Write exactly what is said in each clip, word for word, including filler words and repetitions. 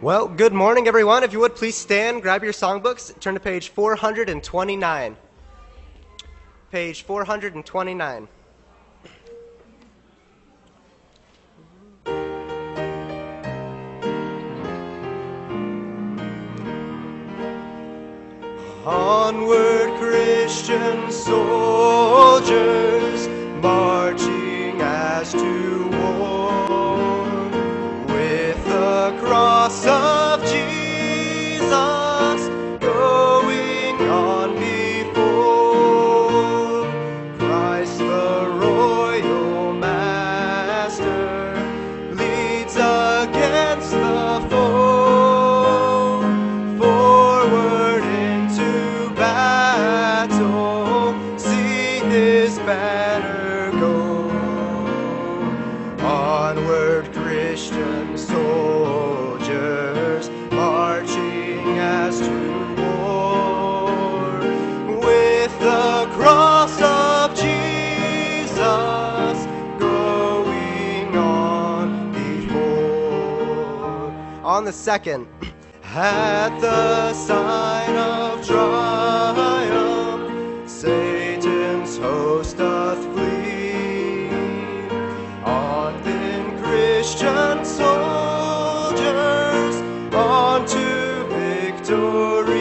Well, good morning, everyone. If you would, please stand, grab your songbooks, turn to page four hundred twenty-nine. Page four hundred twenty-nine. Onward, Christian soldiers, marching as to war, with the cross of Jesus going on before. Christ the royal master leads against the foe, forward into battle, see his banner go. Onward, Christian soldiers, marching as to war, with the cross of Jesus going on before. On the second, at the sign of triumph, Satan's host doth flee. On then, Christian soldiers, on to victory.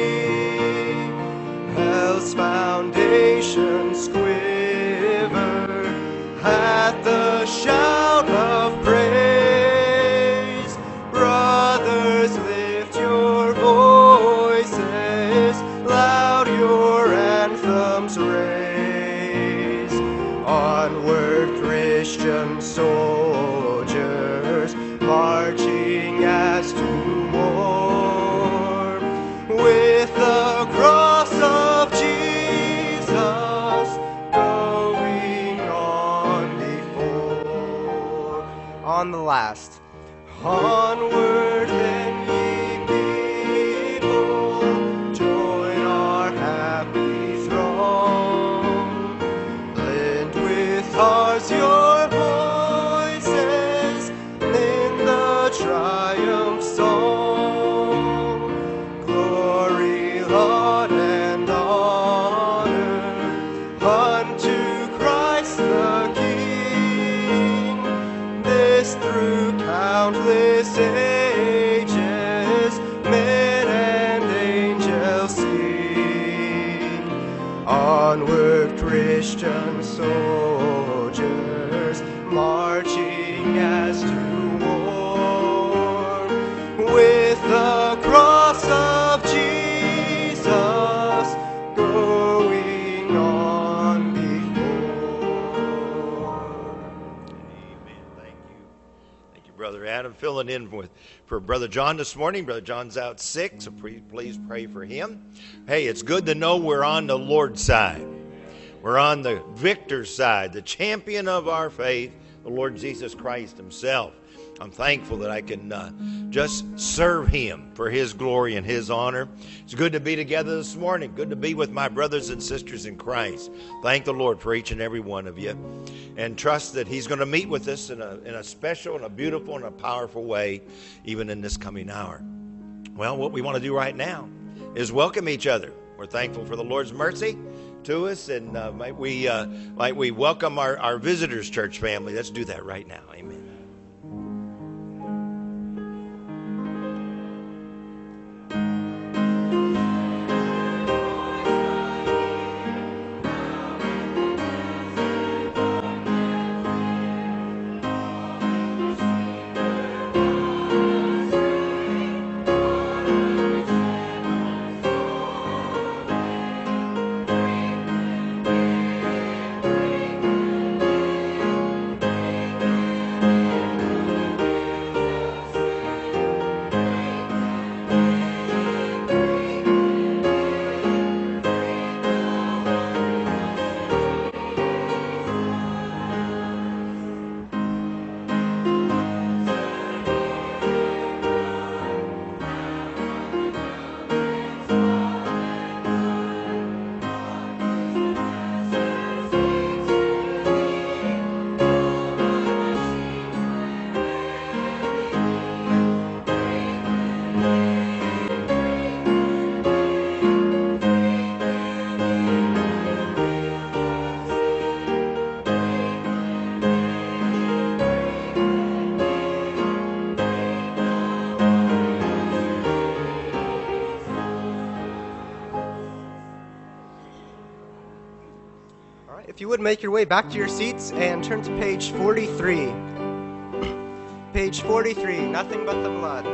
Hell's foundations quiver at the shout of praise. Brothers, lift your voices, loud your anthems raise. Onward, Christian soldiers, marching as to war, with the cross of Jesus going on before. On the last. Onward then, ye people, join our happy throng. Lend with ours your voices in the triumph song. Glory, laud, and honor unto Christ the King. This through countless ages, men and angels sing. Onward, Christian soldiers, marching as to war, with the cross of Jesus going on before. Amen. Thank you. Thank you, Brother Adam. Filling in with, for Brother John this morning. Brother John's out sick, so please, please pray for him. Hey, it's good to know we're on the Lord's side. We're on the victor's side, the champion of our faith, the Lord Jesus Christ himself. I'm thankful that I can uh, just serve him for his glory and his honor. It's good to be together this morning. Good to be with my brothers and sisters in Christ. Thank the Lord for each and every one of you. And trust that he's going to meet with us in a, in a special and a beautiful and a powerful way, even in this coming hour. Well, what we want to do right now is welcome each other. We're thankful for the Lord's mercy to us, and uh, might we uh, might we welcome our, our visitors church family. Let's do that right now. Amen. if you would make your way back to your seats and turn to page forty-three. Page forty-three, Nothing But the Blood.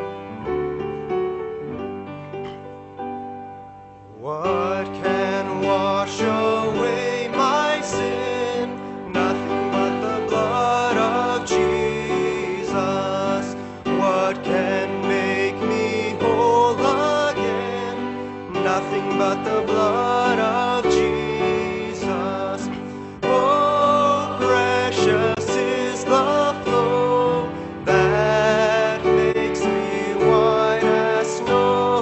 What can wash away my sin? Nothing but the blood of Jesus. What can make me whole again? Nothing but the blood of Jesus. Oh, precious is the flow that makes me white as snow.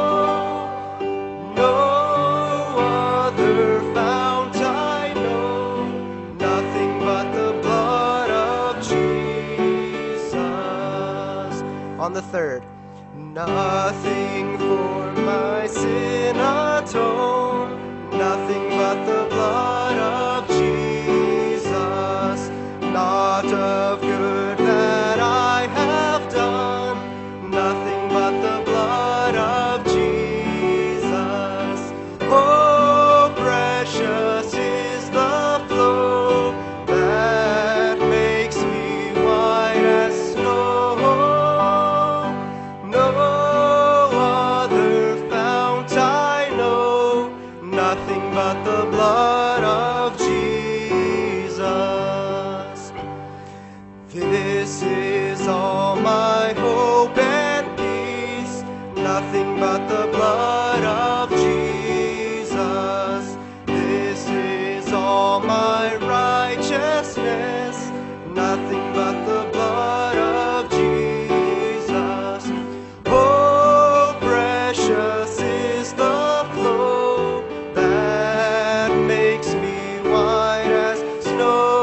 No other fount I know, nothing but the blood of Jesus. On the third, nothing for my sin atone, nothing but the blood of Jesus. Not of good that I have done, nothing but the blood of Jesus. Oh, precious is the flow that makes me white as snow. No other fount I know, nothing but the blood of Jesus. This is all my hope and peace, nothing but the blood of Jesus. This is all my righteousness, nothing but the blood of Jesus. Oh, precious is the flow that makes me white as snow.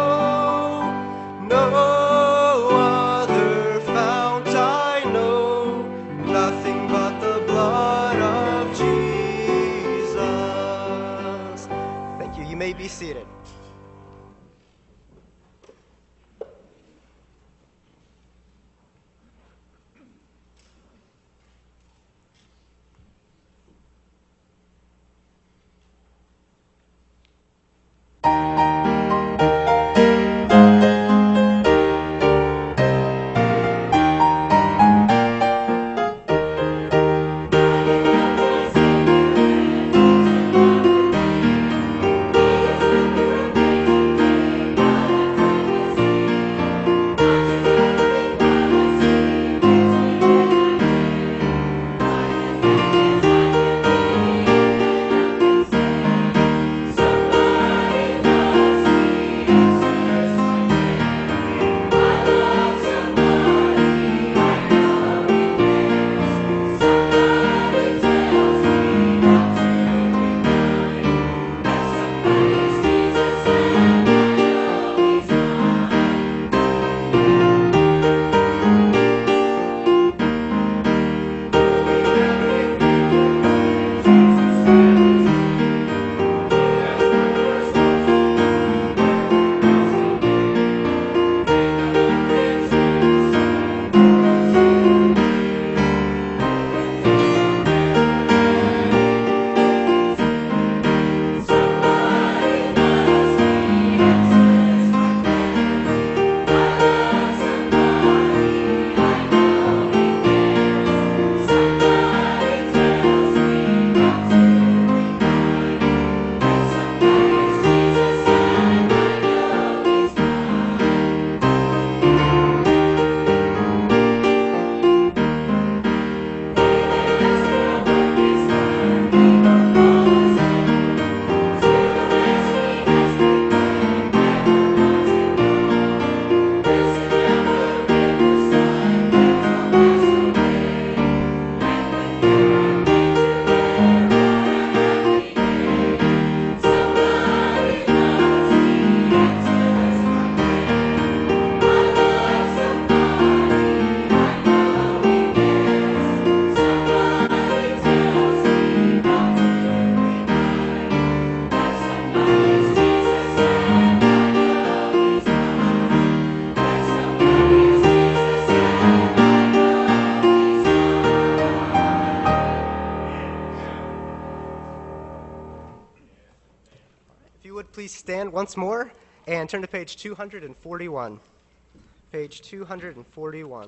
No other fount I know, nothing but the blood of Jesus. Thank you. You may be seated. please stand once more and turn to page two hundred forty-one. Page two hundred forty-one.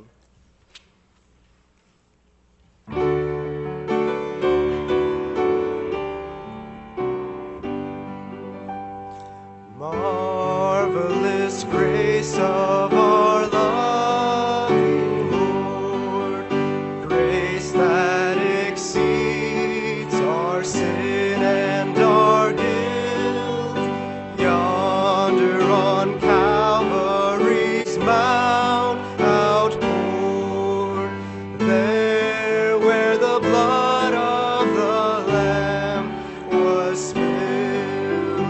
Marvelous grace of our loving Lord, grace that exceeds our sin and our guilt. Yonder on Calvary's mount outpoured, there where the blood of the Lamb was spilled.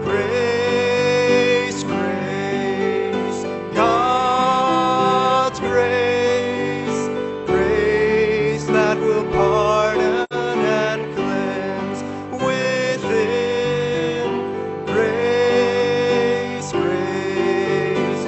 Grace, grace, God's grace, grace that will pardon and cleanse within. Grace, grace,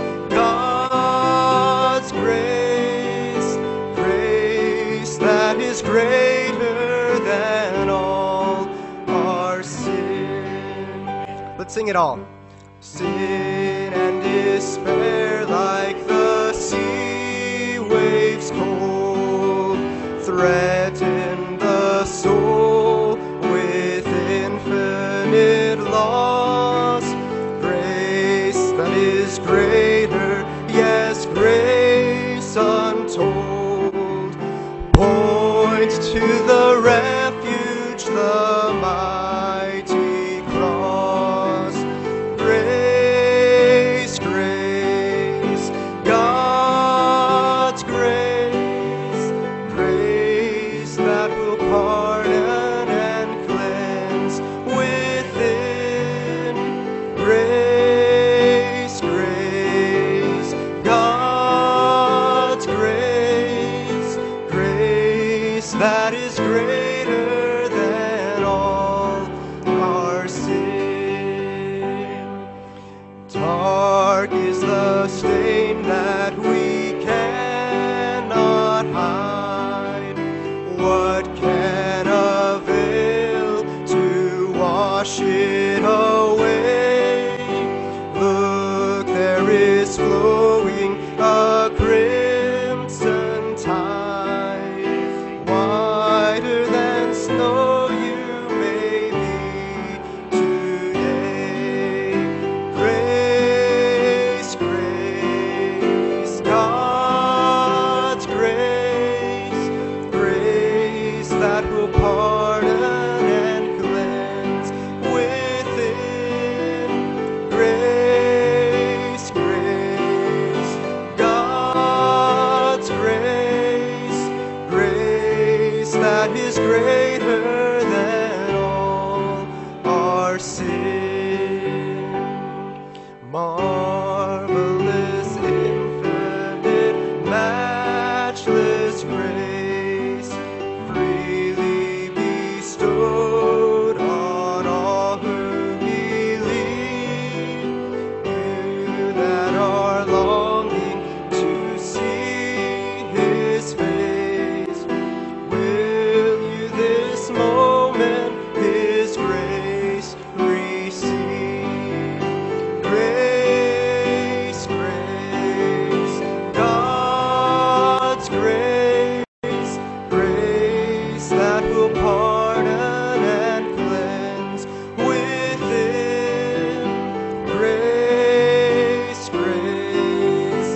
God's grace, grace that is greater than all our sin. Let's sing it all. Sin and despair like the sea waves cold threaten the soul with infinite loss. Grace that is greater, yes, grace untold, points to the refuge, the mighty cross. Grace, grace, God's grace, grace that will pardon and cleanse within. Grace, grace, God's grace, grace that is greater than all our sin. Dark is the stain that we cannot hide. What can avail to wash it away? Look, there is flowing a crimson tide, whiter than snow you may be today. Grace, grace, God's grace, grace that will pardon and cleanse within. Grace, grace, God's grace, grace that is greater than all our sin. Marvelous, infinite, matchless grace, freely bestowed on all who believe. You that are longing to see His face, will you this moment His grace receive? Grace, grace, God's grace, grace that will pardon and cleanse within. Grace, grace,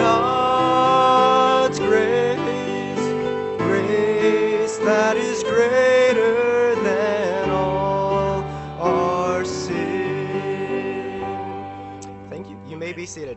God's grace, grace that is greater than all our sin. Thank you. You may be seated.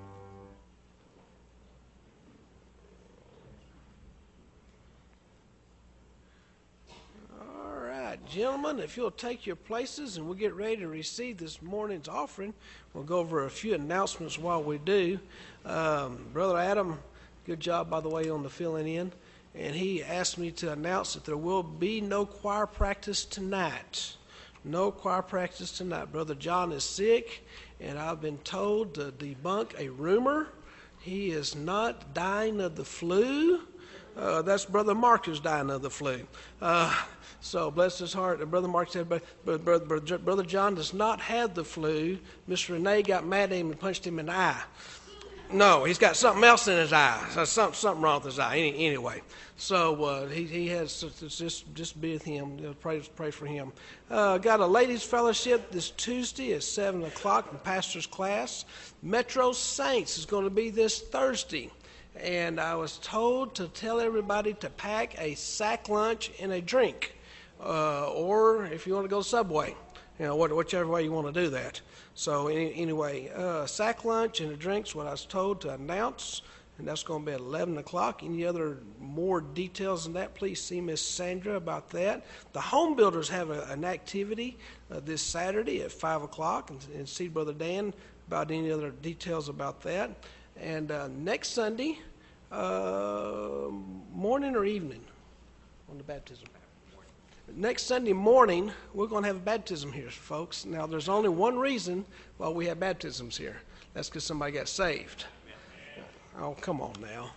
All right, gentlemen, if you'll take your places and we'll get ready to receive this morning's offering. We'll go over a few announcements while we do. Um, Brother Adam, good job, by the way, on the filling in. And he asked me to announce that there will be no choir practice tonight. No choir practice tonight. Brother John is sick, and I've been told to debunk a rumor. He is not dying of the flu. Uh, that's Brother Mark who's dying of the flu. Uh, so bless his heart. And Brother Mark said, but, but, but, but Brother John does not have the flu. Miss Renee got mad at him and punched him in the eye. No, he's got something else in his eye. So something, something wrong with his eye. Any, anyway, so uh, he he has just just be with him. You know, pray pray for him. Uh, got a ladies' fellowship this Tuesday at seven o'clock in pastor's class. Metro Saints is going to be this Thursday, and I was told to tell everybody to pack a sack lunch and a drink, uh, or if you want to go Subway, you know, whichever way you want to do that. So any, anyway, uh, sack lunch and the drinks, what I was told to announce, and that's going to be at eleven o'clock. Any other more details than that, please see Miss Sandra about that. The home builders have a, an activity uh, this Saturday at five o'clock, and, and see Brother Dan about any other details about that. And uh, next Sunday, uh, morning or evening on the baptism. Next Sunday morning, we're going to have a baptism here, folks. Now, there's only one reason why we have baptisms here. That's because somebody got saved. Oh, come on now.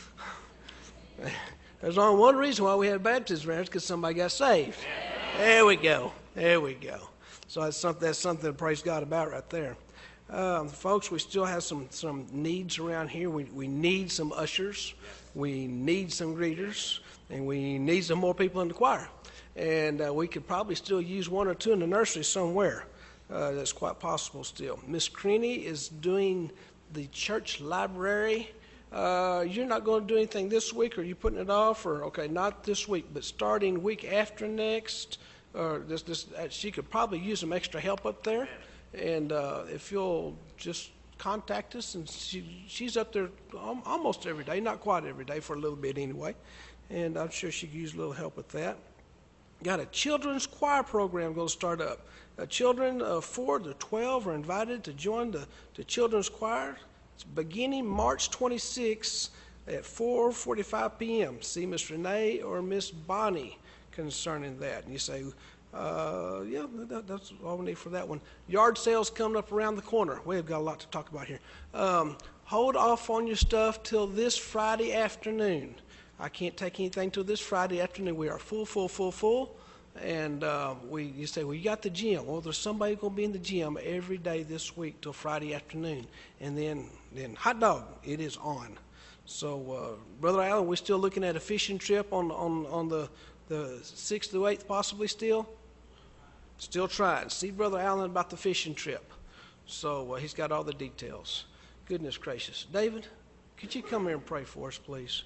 There's only one reason why we have baptism here. It's because somebody got saved. There we go. There we go. So that's something, that's something to praise God about right there. Um, folks, we still have some, some needs around here. We, we need some ushers. We need some greeters. And we need some more people in the choir. And uh, we could probably still use one or two in the nursery somewhere. Uh, that's quite possible still. Miss Creaney is doing the church library. Uh, you're not going to do anything this week, or are you putting it off? Or okay, not this week, but starting week after next. Or this, this, uh, she could probably use some extra help up there. And uh, if you'll just contact us, and she, she's up there almost every day, not quite every day, for a little bit anyway. And I'm sure she could use a little help with that. Got a children's choir program going to start up. Uh, children of four to twelve are invited to join the, the children's choir. It's beginning March twenty-sixth at four forty-five p.m. See Miss Renee or Miss Bonnie concerning that. And you say, uh, yeah, that, that's all we need for that one. Yard sales coming up around the corner. We've got a lot to talk about here. Um, hold off on your stuff till this Friday afternoon. I can't take anything till this Friday afternoon. We are full, full, full, full. And uh, we, you say, well, you got the gym. Well, there's somebody going to be in the gym every day this week till Friday afternoon. And then, then hot dog, it is on. So, uh, Brother Allen, we're still looking at a fishing trip on, on, on the, the sixth to eighth possibly still? Still trying. See Brother Allen about the fishing trip. So uh, he's got all the details. Goodness gracious. David, could you come here and pray for us, please?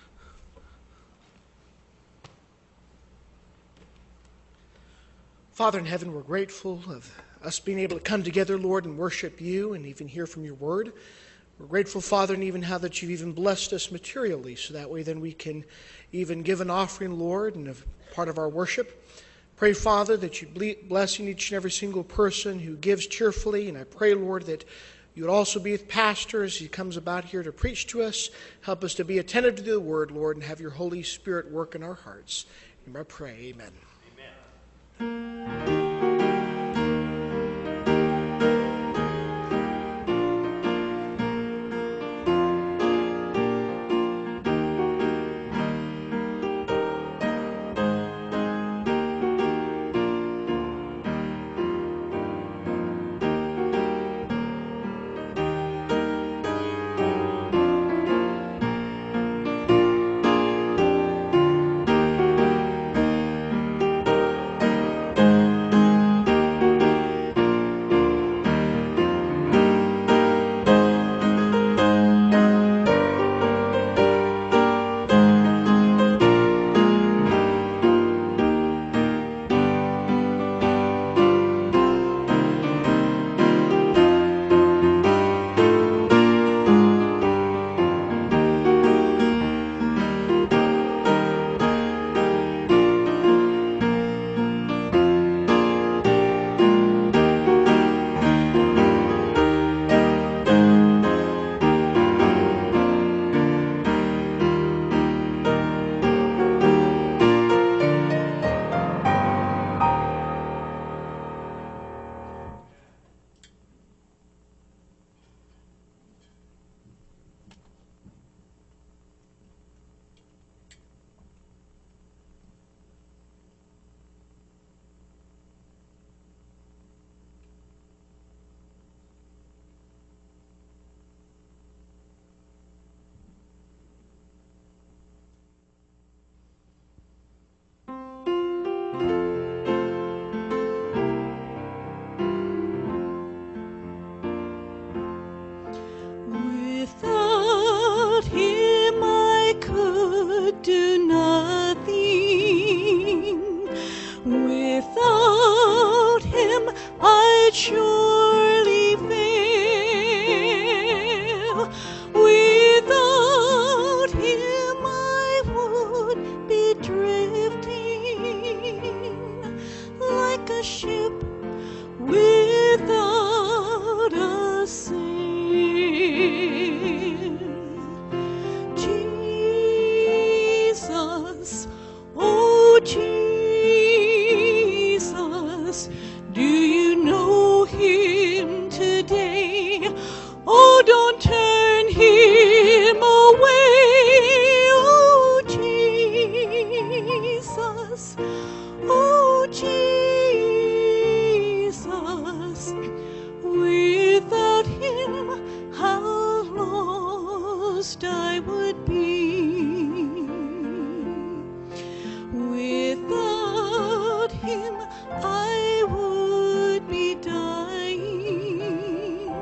Father in heaven, we're grateful of us being able to come together, Lord, and worship you and even hear from your word. We're grateful, Father, and even how that you've even blessed us materially, so that way then we can even give an offering, Lord, and a part of our worship. Pray, Father, that you bless each and every single person who gives cheerfully, and I pray, Lord, that you would also be with Pastor as he comes about here to preach to us. Help us to be attentive to the word, Lord, and have your Holy Spirit work in our hearts. And I pray, amen. Amen. Jesus, do you know him today? Oh, don't turn him away. Oh, Jesus, oh, Jesus, without him, how lost I would be. Without him, I would be dying.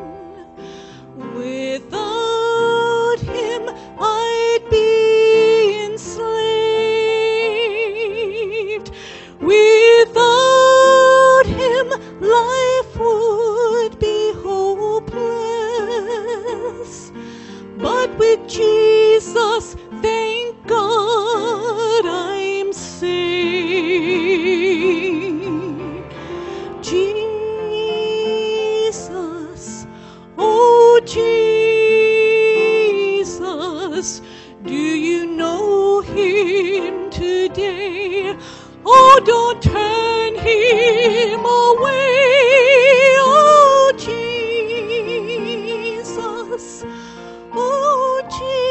Without him, I'd be enslaved. Without him, life would be hopeless. But with Jesus, thank God, I'm saved. Jesus, oh Jesus, do you know him today? Oh, don't turn him away. Oh, Jesus, oh,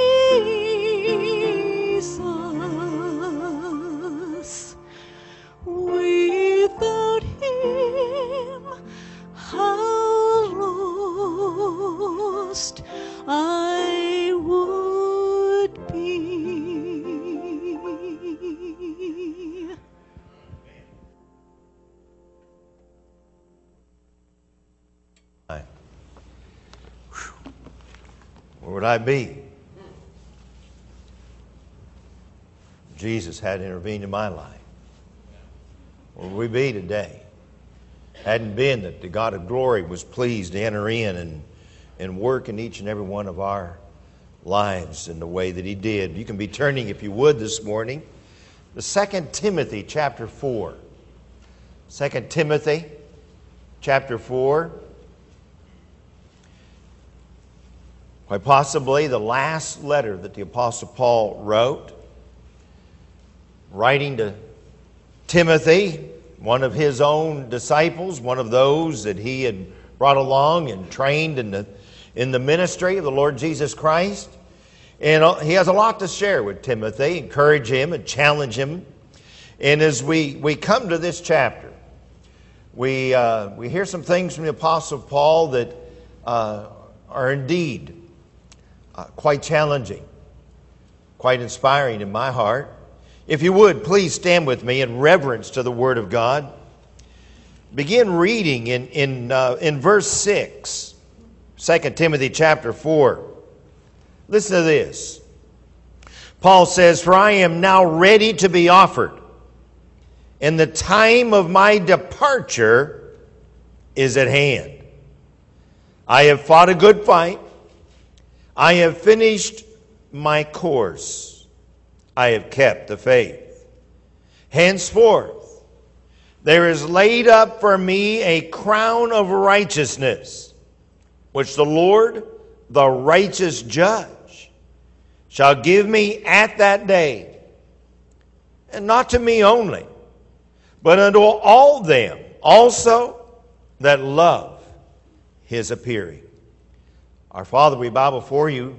Jesus, without him, how lost I would be. Where would I be? Jesus had intervened in my life. Where would we be today? Hadn't been that the God of glory was pleased to enter in and, and work in each and every one of our lives in the way that he did. You can be turning, if you would, this morning, to Second Timothy chapter four. Second Timothy chapter four. Quite possibly the last letter that the Apostle Paul wrote, writing to Timothy, one of his own disciples, one of those that he had brought along and trained in the, in the ministry of the Lord Jesus Christ. And he has a lot to share with Timothy, encourage him and challenge him. And as we, we come to this chapter, we, uh, we hear some things from the Apostle Paul that uh, are indeed uh, quite challenging, quite inspiring in my heart. If you would, please stand with me in reverence to the Word of God. Begin reading in, in, uh, in verse six, Second Timothy chapter four. Listen to this. Paul says, "For I am now ready to be offered, and the time of my departure is at hand. I have fought a good fight. I have finished my course. I have kept the faith. Henceforth, there is laid up for me a crown of righteousness, which the Lord, the righteous judge, shall give me at that day, and not to me only, but unto all them also that love his appearing." Our Father, we bow before you.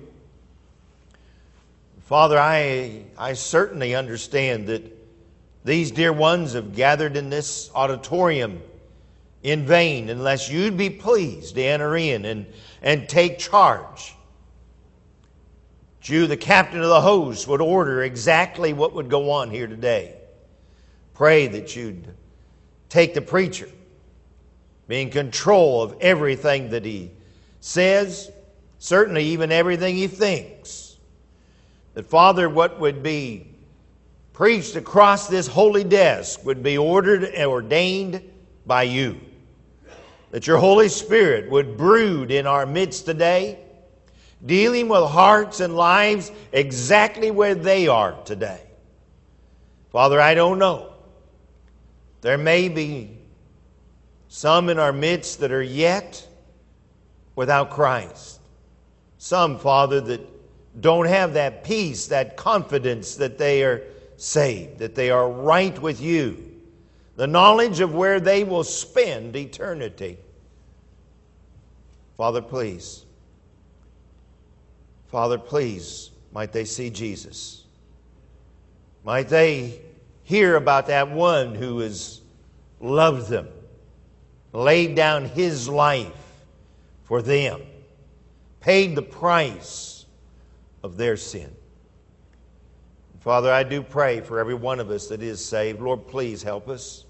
Father, I, I certainly understand that these dear ones have gathered in this auditorium in vain unless you'd be pleased to enter in and, and take charge. You, the captain of the host, would order exactly what would go on here today. Pray that you'd take the preacher, be in control of everything that he says, certainly even everything he thinks. That, Father, what would be preached across this holy desk would be ordered and ordained by you. That your Holy Spirit would brood in our midst today, dealing with hearts and lives exactly where they are today. Father, I don't know. There may be some in our midst that are yet without Christ. Some, Father, that don't have that peace, that confidence that they are saved, that they are right with you, the knowledge of where they will spend eternity. Father, please, Father, please, might they see Jesus. Might they hear about that one who has loved them, laid down His life for them, paid the price of their sin. Father, I do pray for every one of us that is saved. Lord, please help us.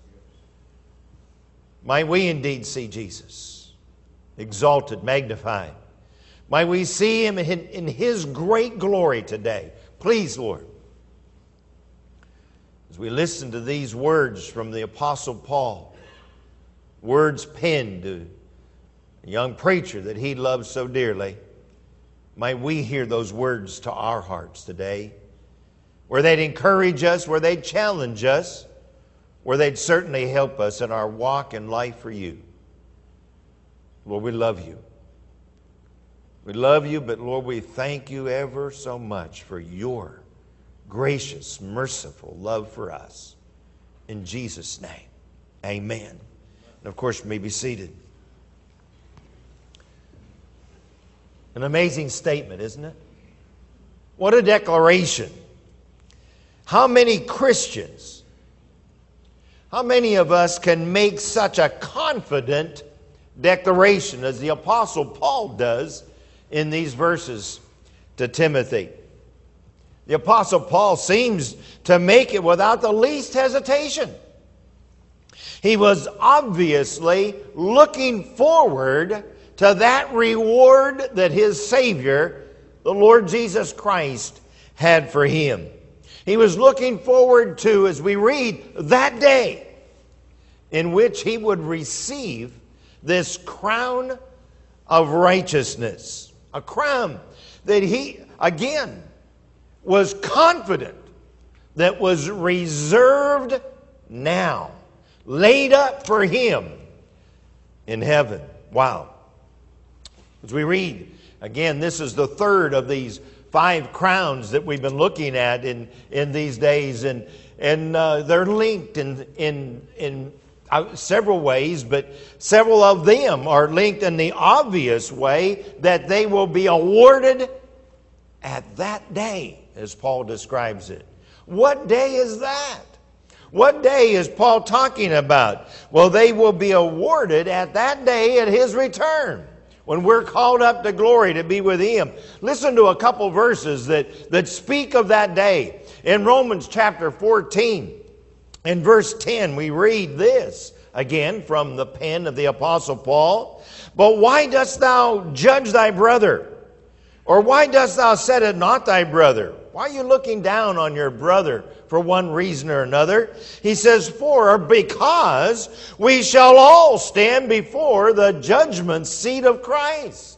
Might we indeed see Jesus, exalted, magnified. Might we see Him in, in His great glory today. Please, Lord, as we listen to these words from the Apostle Paul, words penned to a young preacher that he loved so dearly, might we hear those words to our hearts today, where they'd encourage us, where they'd challenge us, where they'd certainly help us in our walk and life for you. Lord, we love you. We love you, but Lord, we thank you ever so much for your gracious, merciful love for us. In Jesus' name, amen. And of course, you may be seated. An amazing statement, isn't it? What a declaration. How many Christians, how many of us can make such a confident declaration as the Apostle Paul does in these verses to Timothy? The Apostle Paul seems to make it without the least hesitation. He was obviously looking forward to that reward that his Savior, the Lord Jesus Christ, had for him. He was looking forward to, as we read, that day in which he would receive this crown of righteousness. A crown that he, again, was confident that was reserved now, laid up for him in heaven. Wow. As we read, again, this is the third of these five crowns that we've been looking at in, in these days, and and uh, they're linked in in in uh, several ways, but several of them are linked in the obvious way that they will be awarded at that day, as Paul describes it. What day is that? What day is Paul talking about? Well, they will be awarded at that day at his return, when we're called up to glory to be with him. Listen to a couple verses that, that speak of that day. In Romans chapter fourteen, in verse ten, we read this, again from the pen of the Apostle Paul. But why dost thou judge thy brother? Or why dost thou set it not thy brother? Why are you looking down on your brother for one reason or another? He says, for because we shall all stand before the judgment seat of Christ.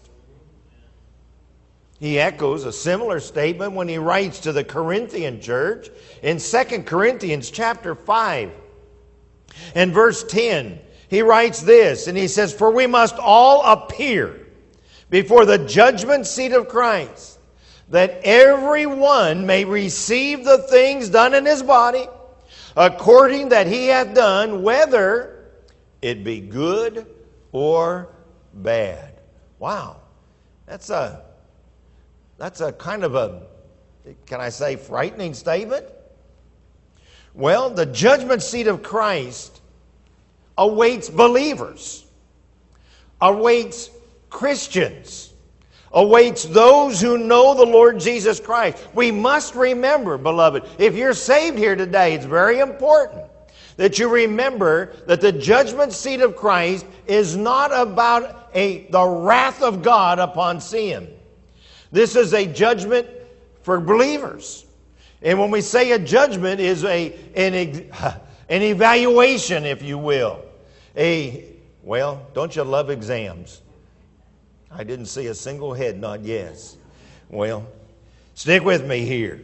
He echoes a similar statement when he writes to the Corinthian church in Second Corinthians chapter five and verse ten. He writes this, and he says, for we must all appear before the judgment seat of Christ, that every one may receive the things done in his body, according that he hath done, whether it be good or bad. Wow. That's a, that's a kind of a, can I say, frightening statement? Well, the judgment seat of Christ awaits believers, awaits Christians, awaits those who know the Lord Jesus Christ. We must remember, beloved, if you're saved here today, it's very important that you remember that the judgment seat of Christ is not about a, the wrath of God upon sin. This is a judgment for believers. And when we say a judgment, is a an, an evaluation, if you will. A, well, don't you love exams? I didn't see a single head nod yes. Well, stick with me here.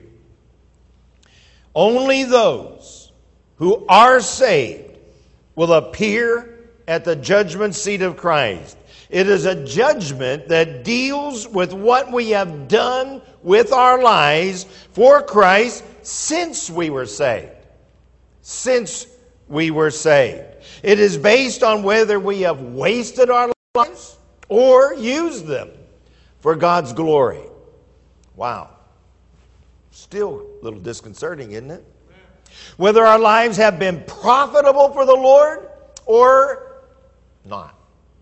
Only those who are saved will appear at the judgment seat of Christ. It is a judgment that deals with what we have done with our lives for Christ since we were saved. Since we were saved. It is based on whether we have wasted our lives or used them for God's glory. Wow. Still a little disconcerting, isn't it? Whether our lives have been profitable for the Lord or not.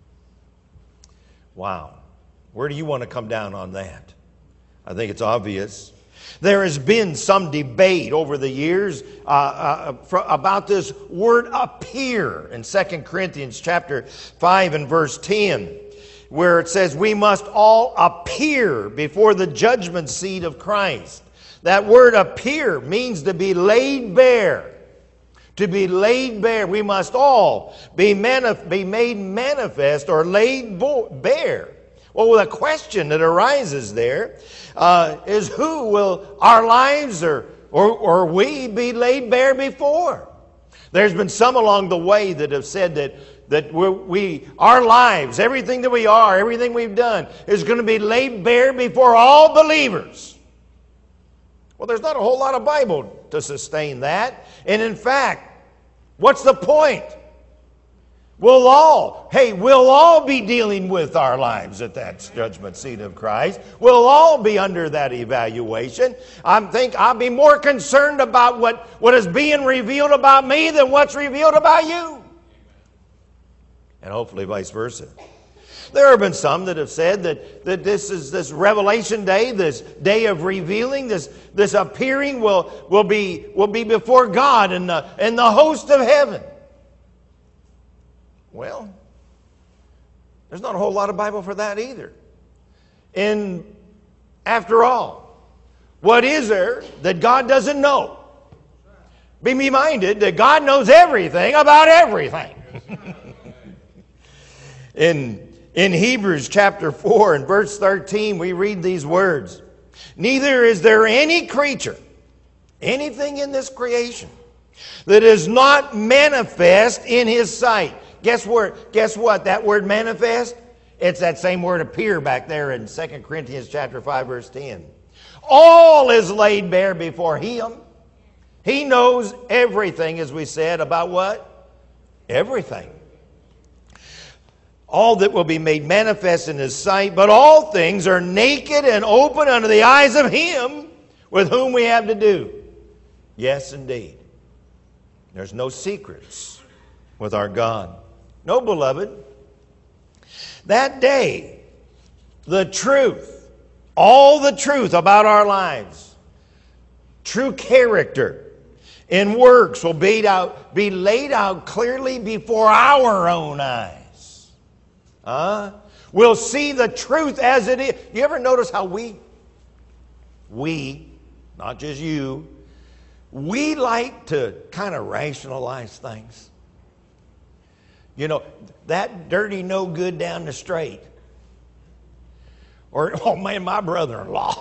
Wow. Where do you want to come down on that? I think it's obvious. There has been some debate over the years uh, uh, for, about this word appear in Second Corinthians chapter five and verse ten, where it says we must all appear before the judgment seat of Christ. That word appear means to be laid bare. To be laid bare. We must all be, manif- be made manifest or laid bo- bare. Well, the question that arises there uh, is who will our lives or, or, or we be laid bare before? There's been some along the way that have said that, that we're, we, our lives, everything that we are, everything we've done is going to be laid bare before all believers. Well, there's not a whole lot of Bible to sustain that. And in fact, what's the point? We'll all, hey, we'll all be dealing with our lives at that judgment seat of Christ. We'll all be under that evaluation. I think I'll be more concerned about what, what is being revealed about me than what's revealed about you. And hopefully vice versa. There have been some that have said that, that this is this Revelation Day, this day of revealing, this, this appearing will, will, be, will be before God and the, and the host of heaven. Well, there's not a whole lot of Bible for that either. And after all, what is there that God doesn't know? Be reminded that God knows everything about everything. In In Hebrews chapter four and verse thirteen, we read these words. Neither is there any creature, anything in this creation, that is not manifest in His sight. Guess where? Guess what? That word manifest, it's that same word appear back there in Second Corinthians chapter five, verse ten. All is laid bare before Him. He knows everything, as we said, about what? Everything. All that will be made manifest in His sight, but all things are naked and open unto the eyes of Him with whom we have to do. Yes, indeed. There's no secrets with our God. No, beloved. That day, the truth, all the truth about our lives, true character and works will be, out, be laid out clearly before our own eyes. Uh, we'll see the truth as it is. You ever notice how we, we, not just you, we like to kind of rationalize things. You know, that dirty no good down the street. Or, oh man, my brother-in-law.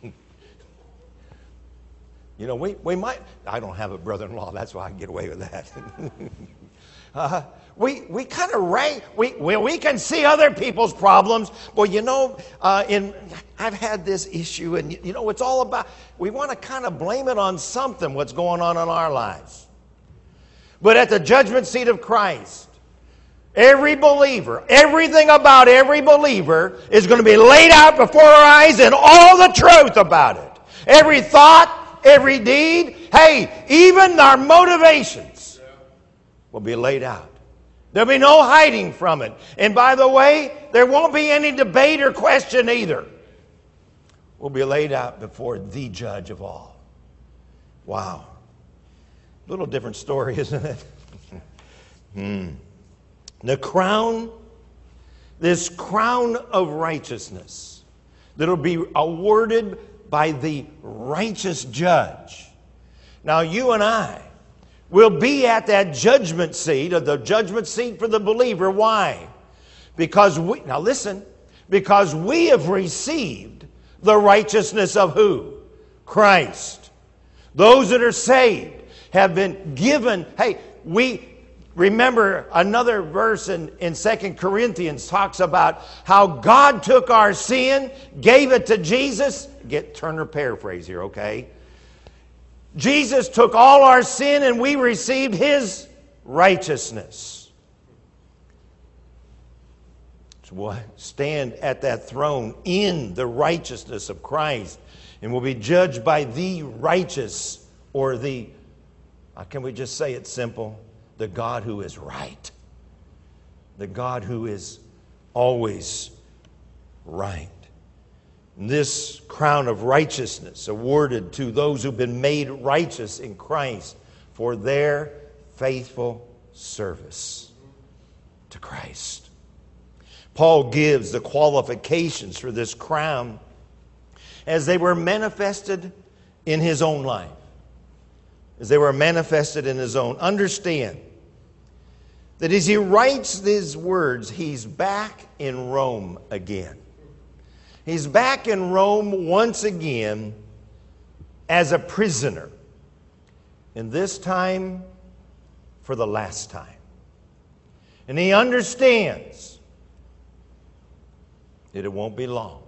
You know, we, we might, I don't have a brother-in-law, that's why I can get away with that. uh, We we kind of rank, we, we we can see other people's problems. Well, you know, uh, in I've had this issue, and you know, it's all about, we want to kind of blame it on something, what's going on in our lives. But at the judgment seat of Christ, every believer, everything about every believer is going to be laid out before our eyes, and all the truth about it. Every thought, every deed, hey, even our motivations will be laid out. There'll be no hiding from it. And by the way, there won't be any debate or question either. We'll be laid out before the judge of all. Wow. A little different story, isn't it? hmm. The crown, this crown of righteousness that'll be awarded by the righteous judge. Now you and I will be at that judgment seat, or the judgment seat for the believer. Why? Because we, now listen, because we have received the righteousness of who? Christ. Those that are saved have been given, hey, we, remember another verse in, in Second Corinthians talks about how God took our sin, gave it to Jesus. Get Turner paraphrase here, okay? Jesus took all our sin and we received His righteousness. So we'll stand at that throne in the righteousness of Christ and will be judged by the righteous, or the, uh, can we just say it simple? The God who is right. The God who is always right. And this crown of righteousness awarded to those who've been made righteous in Christ for their faithful service to Christ. Paul gives the qualifications for this crown as they were manifested in his own life. As they were manifested in his own. Understand that as he writes these words, he's back in Rome again. He's back in Rome once again as a prisoner. And this time for the last time. And he understands that it won't be long.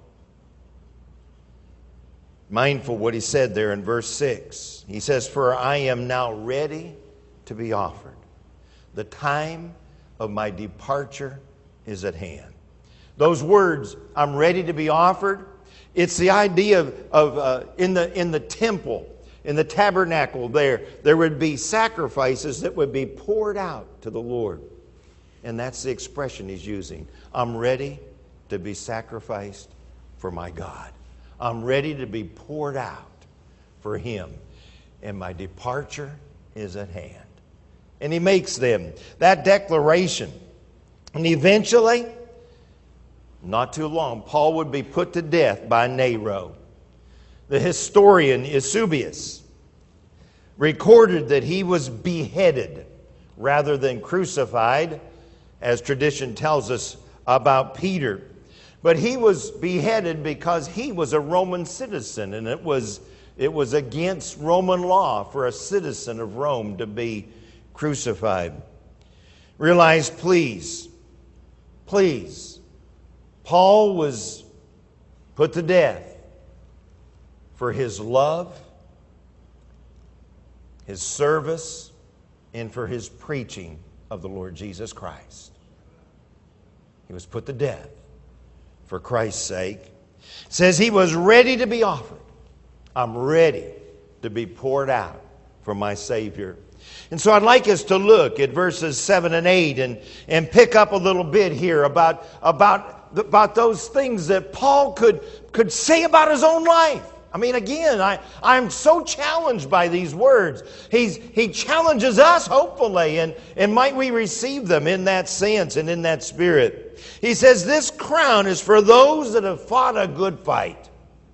Mindful what he said there in verse six. He says, "For I am now ready to be offered. The time of my departure is at hand." Those words, "I'm ready to be offered," it's the idea of, of uh, in the in the temple, in the tabernacle there, there would be sacrifices that would be poured out to the Lord. And that's the expression he's using. I'm ready to be sacrificed for my God. I'm ready to be poured out for Him. And my departure is at hand. And he makes them that declaration. And eventually, not too long, Paul would be put to death by Nero. The historian Eusebius recorded that he was beheaded rather than crucified, as tradition tells us about Peter. But he was beheaded because he was a Roman citizen, and it was, it was against Roman law for a citizen of Rome to be crucified. Realize, please, please, Paul was put to death for his love, his service, and for his preaching of the Lord Jesus Christ. He was put to death for Christ's sake. It says he was ready to be offered. I'm ready to be poured out for my Savior. And so I'd like us to look at verses seven and eight and, and pick up a little bit here about, about, about those things that Paul could, could say about his own life. I mean, again, I, I'm so challenged by these words. He's, he challenges us, hopefully, and, and might we receive them in that sense and in that spirit. He says, this crown is for those that have fought a good fight.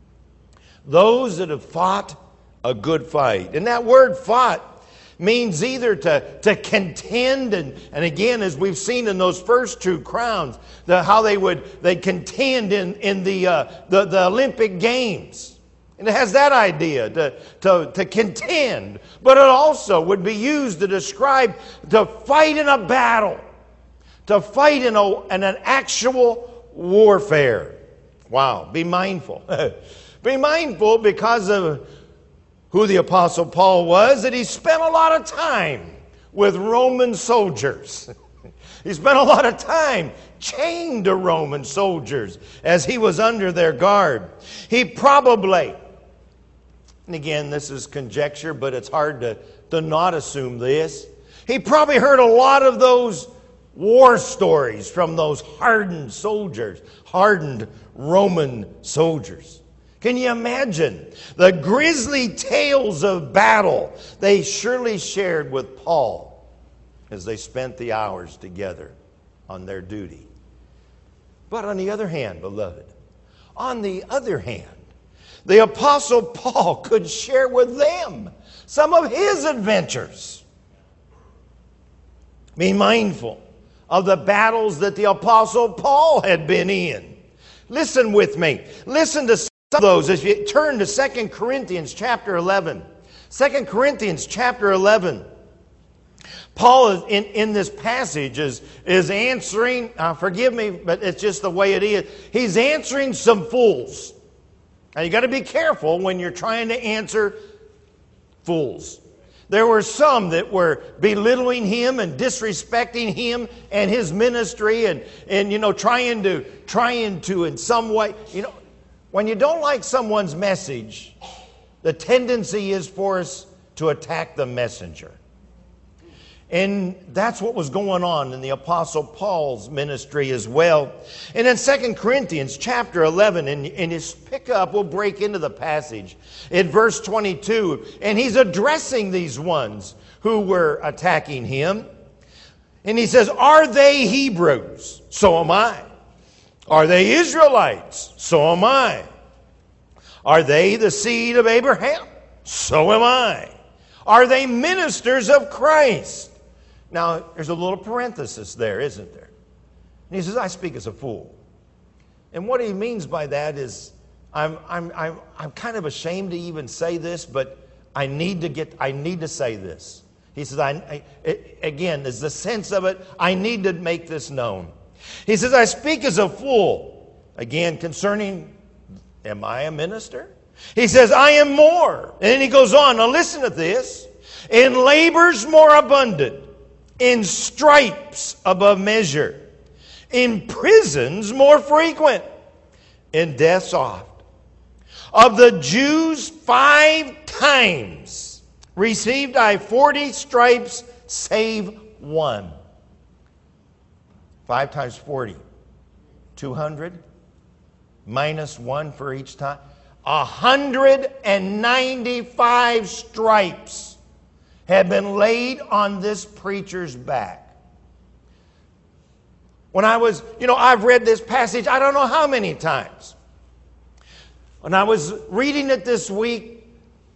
Those that have fought a good fight. And that word fought means either to, to contend, and, and again, as we've seen in those first two crowns, the, how they would they contend in, in the, uh, the, the Olympic Games. And it has that idea, to, to, to contend. But it also would be used to describe to fight in a battle. To fight in, a, in an actual warfare. Wow, be mindful. Be mindful because of who the Apostle Paul was, that he spent a lot of time with Roman soldiers. He spent a lot of time chained to Roman soldiers as he was under their guard. He probably, and again, this is conjecture, but it's hard to, to not assume this. He probably heard a lot of those war stories from those hardened soldiers, hardened Roman soldiers. Can you imagine the grisly tales of battle they surely shared with Paul as they spent the hours together on their duty? But on the other hand, beloved, on the other hand, the Apostle Paul could share with them some of his adventures. Be mindful of the battles that the Apostle Paul had been in. Listen with me. Listen to some of those as you turn to Second Corinthians chapter eleven. Second Corinthians chapter eleven. Paul is in, in this passage is, is answering, uh, forgive me, but it's just the way it is. He's answering some fools. Now you got to be careful when you're trying to answer fools. There were some that were belittling him and disrespecting him and his ministry and, and you know, trying to, trying to in some way, you know, when you don't like someone's message, the tendency is for us to attack the messenger. And that's what was going on in the Apostle Paul's ministry as well. And in Second Corinthians chapter eleven, and, and his pickup, we'll break into the passage in verse twenty-two. And he's addressing these ones who were attacking him. And he says, are they Hebrews? So am I. Are they Israelites? So am I. Are they the seed of Abraham? So am I. Are they ministers of Christ? Now, there's a little parenthesis there, isn't there? And he says, I speak as a fool. And what he means by that is, I'm, I'm, I'm, I'm kind of ashamed to even say this, but I need to get, I need to say this. He says, I, I it, again, there's the sense of it, I need to make this known. He says, I speak as a fool. Again, concerning, am I a minister? He says, I am more. And then he goes on, now listen to this. In labors more abundant, in stripes above measure, in prisons more frequent, in deaths oft. Of the Jews five times received I forty stripes, save one. Five times forty. Two hundred. Minus one for each time. A hundred and ninety-five stripes had been laid on this preacher's back. When I was, you know, I've read this passage I don't know how many times. When I was reading it this week,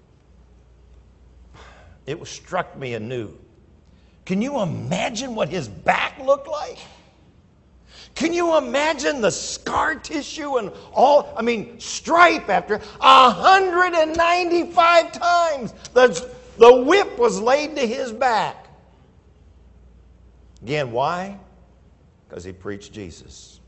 it struck me anew. Can you imagine what his back looked like? Can you imagine the scar tissue and all? I mean, stripe after one hundred ninety-five times. The, the whip was laid to his back. Again, why? Because he preached Jesus.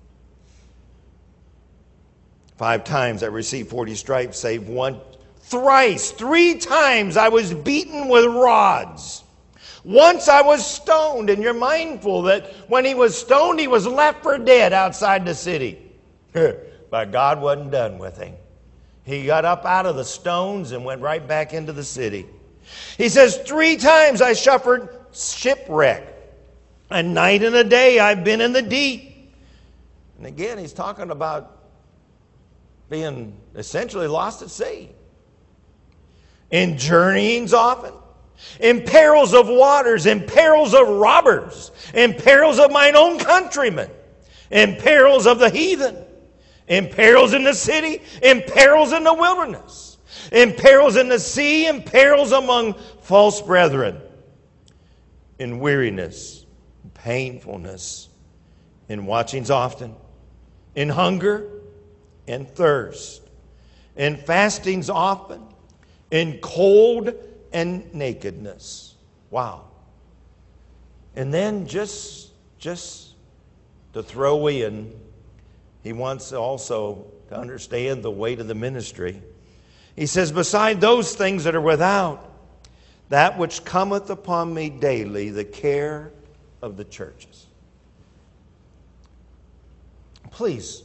Five times I received forty stripes, save one. Thrice, three times I was beaten with rods. Once I was stoned, and you're mindful that when he was stoned, he was left for dead outside the city. But God wasn't done with him. He got up out of the stones and went right back into the city. He says, three times I suffered shipwreck. A night and a day I've been in the deep. And again, he's talking about being essentially lost at sea. In journeyings often. In perils of waters, in perils of robbers, in perils of mine own countrymen, in perils of the heathen, in perils in the city, in perils in the wilderness, in perils in the sea, in perils among false brethren, in weariness, painfulness, in watchings often, in hunger and thirst, in fastings often, in cold and nakedness. Wow. And then just, just to throw in, he wants also to understand the weight of the ministry. He says, beside those things that are without, that which cometh upon me daily, the care of the churches. Please,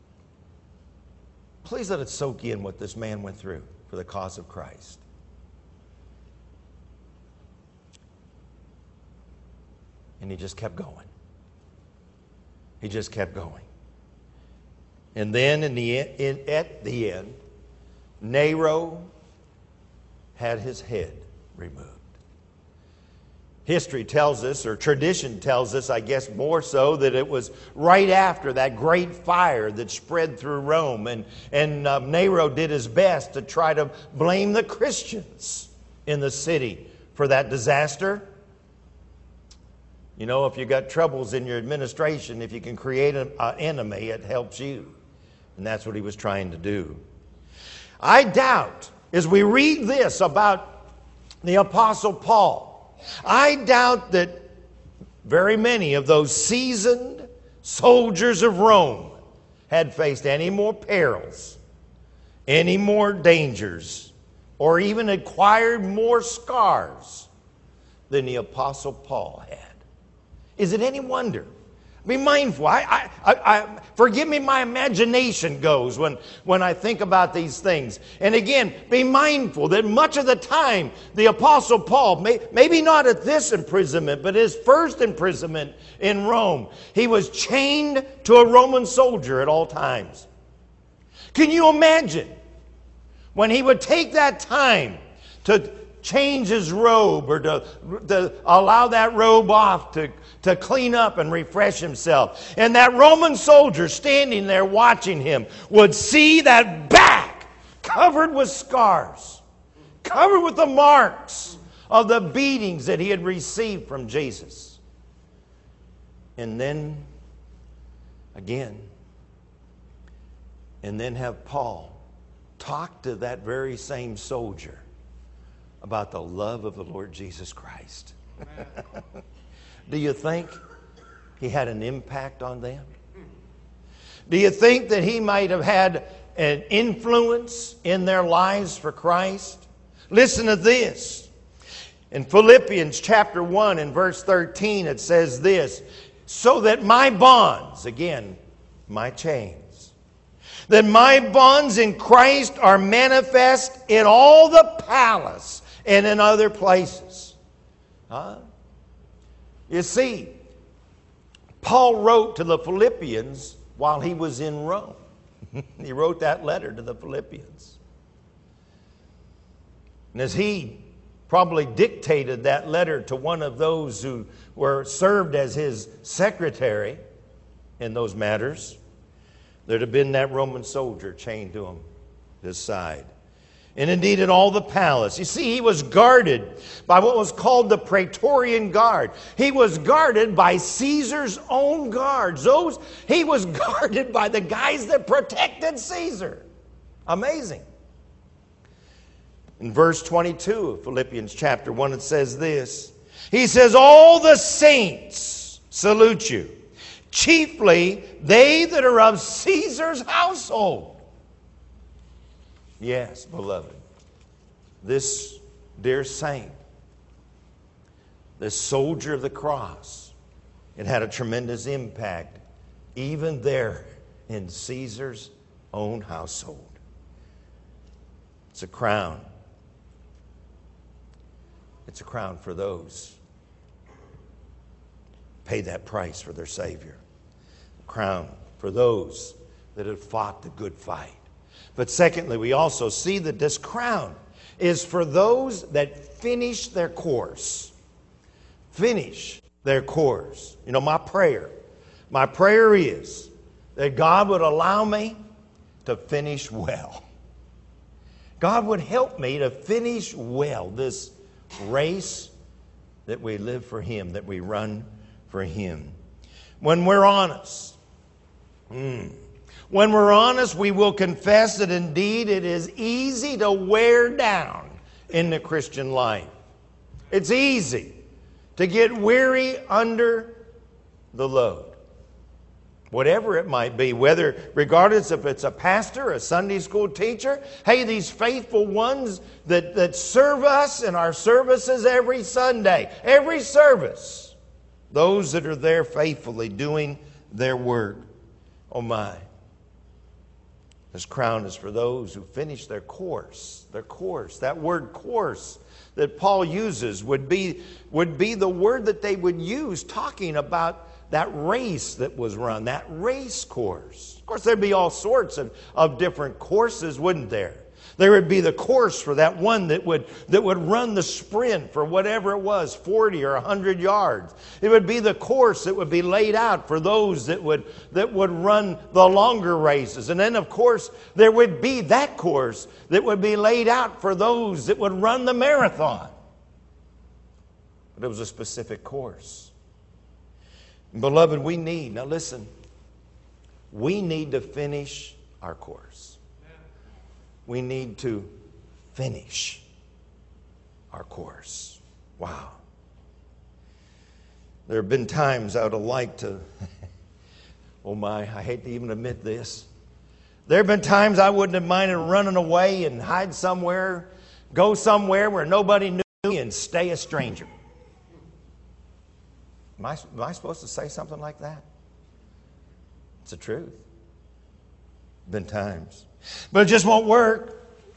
please let it soak in what this man went through for the cause of Christ. And he just kept going. He just kept going. And then in the in, at the end, Nero had his head removed. History tells us, or tradition tells us, I guess more so, that it was right after that great fire that spread through Rome. And, and uh, Nero did his best to try to blame the Christians in the city for that disaster. You know, if you got troubles in your administration, if you can create an enemy, it helps you. And that's what he was trying to do. I doubt, as we read this about the Apostle Paul, I doubt that very many of those seasoned soldiers of Rome had faced any more perils, any more dangers, or even acquired more scars than the Apostle Paul had. Is it any wonder? Be mindful. I, I, I, forgive me, my imagination goes when, when I think about these things. And again, be mindful that much of the time, the Apostle Paul, may, maybe not at this imprisonment, but his first imprisonment in Rome, he was chained to a Roman soldier at all times. Can you imagine when he would take that time to change his robe or to, to allow that robe off to, to clean up and refresh himself? And that Roman soldier standing there watching him would see that back covered with scars, covered with the marks of the beatings that he had received from Jesus. And then, again, and then have Paul talk to that very same soldier about the love of the Lord Jesus Christ. Do you think he had an impact on them? Do you think that he might have had an influence in their lives for Christ? Listen to this. In Philippians chapter one and verse thirteen, it says this, so that my bonds, again, my chains, that my bonds in Christ are manifest in all the palace and in other places. Huh? You see, Paul wrote to the Philippians while he was in Rome. He wrote that letter to the Philippians. And as he probably dictated that letter to one of those who were served as his secretary in those matters, there'd have been that Roman soldier chained to him, his side. And indeed in all the palace. You see, he was guarded by what was called the Praetorian Guard. He was guarded by Caesar's own guards. Those, he was guarded by the guys that protected Caesar. Amazing. In verse twenty-two of Philippians chapter one, it says this. He says, all the saints salute you, chiefly they that are of Caesar's household. Yes, beloved, this dear saint, this soldier of the cross, it had a tremendous impact even there in Caesar's own household. It's a crown. It's a crown for those who paid that price for their Savior. A crown for those that have fought the good fight. But secondly, we also see that this crown is for those that finish their course. Finish their course. You know, my prayer, my prayer is that God would allow me to finish well. God would help me to finish well this race that we live for Him, that we run for Him. When we're honest, hmm, When we're honest, we will confess that indeed it is easy to wear down in the Christian life. It's easy to get weary under the load. Whatever it might be, whether, regardless if it's a pastor, a Sunday school teacher, hey, these faithful ones that, that serve us in our services every Sunday, every service, those that are there faithfully doing their work. Oh my. This crown is for those who finish their course. Their course. That word course that Paul uses would be, would be the word that they would use talking about that race that was run, that race course. Of course, there'd be all sorts of, of different courses, wouldn't there? There would be the course for that one that would, that would run the sprint for whatever it was, forty or one hundred yards. It would be the course that would be laid out for those that would, that would run the longer races. And then, of course, there would be that course that would be laid out for those that would run the marathon. But it was a specific course. Beloved, we need, now listen, we need to finish our course. We need to finish our course. Wow. There have been times I would have liked to, oh my, I hate to even admit this. There have been times I wouldn't have minded running away and hide somewhere Go somewhere where nobody knew you and stay a stranger. Am I, am I supposed to say something like that? It's the truth. Been times. But it just won't work.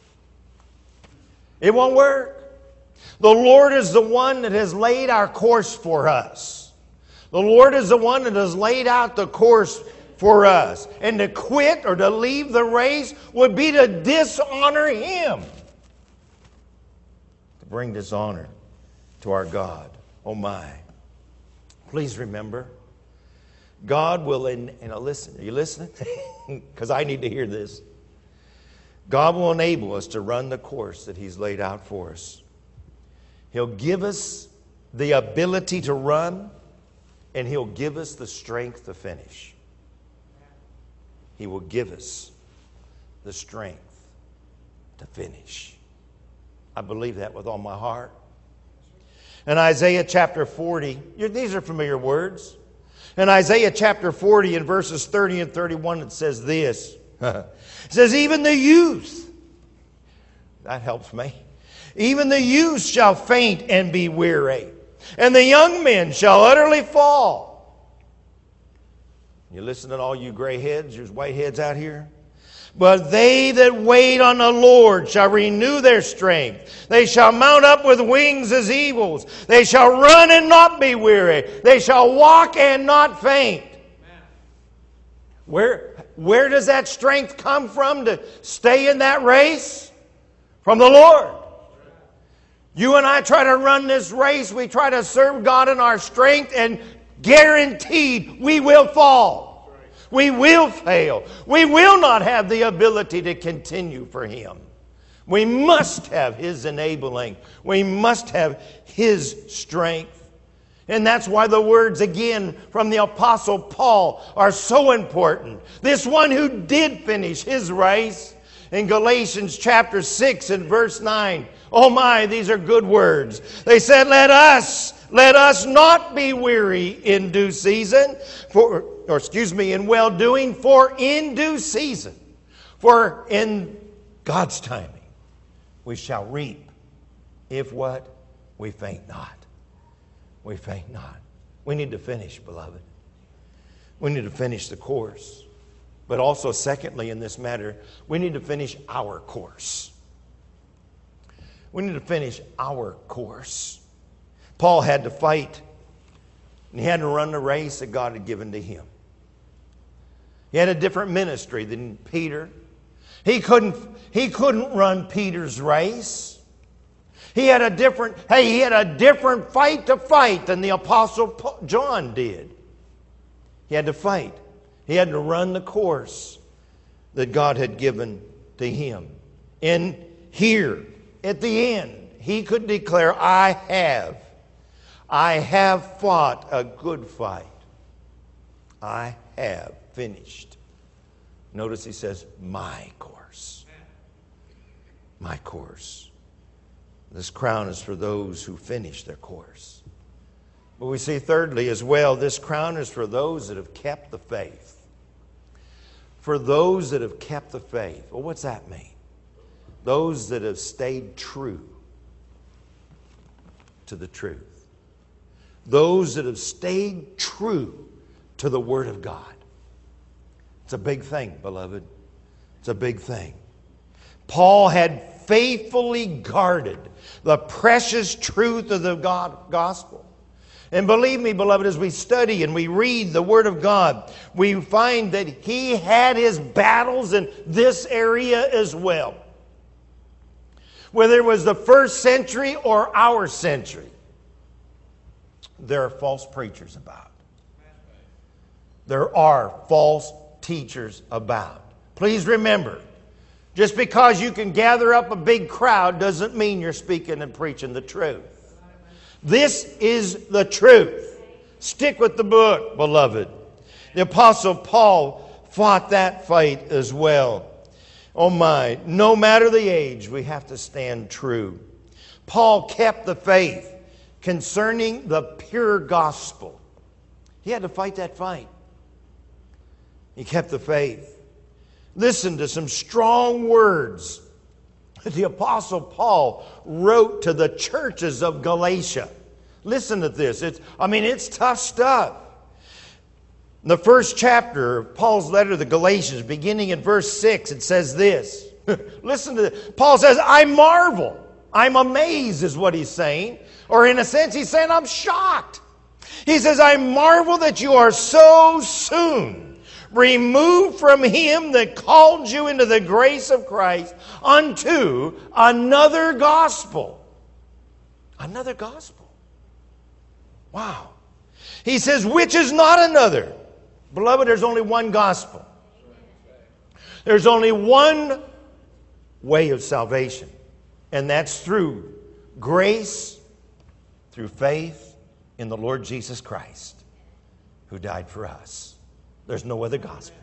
It won't work. The Lord is the one that has laid our course for us. The Lord is the one that has laid out the course for us. And to quit or to leave the race would be to dishonor Him. To bring dishonor to our God. Oh my. Please remember, God will, and listen, are you listening? Because I need to hear this. God will enable us to run the course that He's laid out for us. He'll give us the ability to run, and He'll give us the strength to finish. He will give us the strength to finish. I believe that with all my heart. In Isaiah chapter forty, these are familiar words. In Isaiah chapter forty, in verses thirty and thirty-one, it says this. It says, even the youth, that helps me, even the youth shall faint and be weary, and the young men shall utterly fall. You listen to all you gray heads, you white heads out here? But they that wait on the Lord shall renew their strength. They shall mount up with wings as eagles. They shall run and not be weary. They shall walk and not faint. Where, where does that strength come from to stay in that race? From the Lord. You and I try to run this race. We try to serve God in our strength, and guaranteed we will fall. We will fail. We will not have the ability to continue for Him. We must have His enabling. We must have His strength. And that's why the words again from the Apostle Paul are so important. This one who did finish his race in Galatians chapter six and verse nine. Oh my, these are good words. They said, let us, let us not be weary in due season, for or excuse me, in well-doing, for in due season, for in God's timing, we shall reap, if what? We faint not. We faint not. We need to finish, beloved. We need to finish the course. But also, secondly, in this matter, we need to finish our course. We need to finish our course. Paul had to fight, and he had to run the race that God had given to him. He had a different ministry than Peter. He couldn't, he couldn't run Peter's race. He had a different, hey, he had a different fight to fight than the Apostle John did. He had to fight. He had to run the course that God had given to him. And here, at the end, he could declare, I have, I have fought a good fight. I have finished. Notice he says, my course. My course. This crown is for those who finish their course. But we see thirdly as well, this crown is for those that have kept the faith. For those that have kept the faith. Well, what's that mean? Those that have stayed true to the truth. Those that have stayed true to the Word of God. It's a big thing, beloved. It's a big thing. Paul had faithfully guarded the precious truth of the God gospel. And believe me, beloved, as we study and we read the Word of God, we find that he had his battles in this area as well. Whether it was the first century or our century, there are false preachers about. There are false teachers about. Please remember, just because you can gather up a big crowd doesn't mean you're speaking and preaching the truth. This is the truth. Stick with the book, beloved. The Apostle Paul fought that fight as well. Oh my, no matter the age, we have to stand true. Paul kept the faith concerning the pure gospel. He had to fight that fight. He kept the faith. Listen to some strong words the Apostle Paul wrote to the churches of Galatia. Listen to this. It's, I mean, it's tough stuff. In the first chapter of Paul's letter to the Galatians, beginning in verse six, it says this. Listen to this. Paul says, I marvel. I'm amazed is what he's saying. Or in a sense, he's saying, I'm shocked. He says, I marvel that you are so soon removed from him that called you into the grace of Christ unto another gospel. Another gospel. Wow. He says, which is not another. Beloved, there's only one gospel. There's only one way of salvation. And that's through grace, through faith in the Lord Jesus Christ, who died for us. There's no other gospel.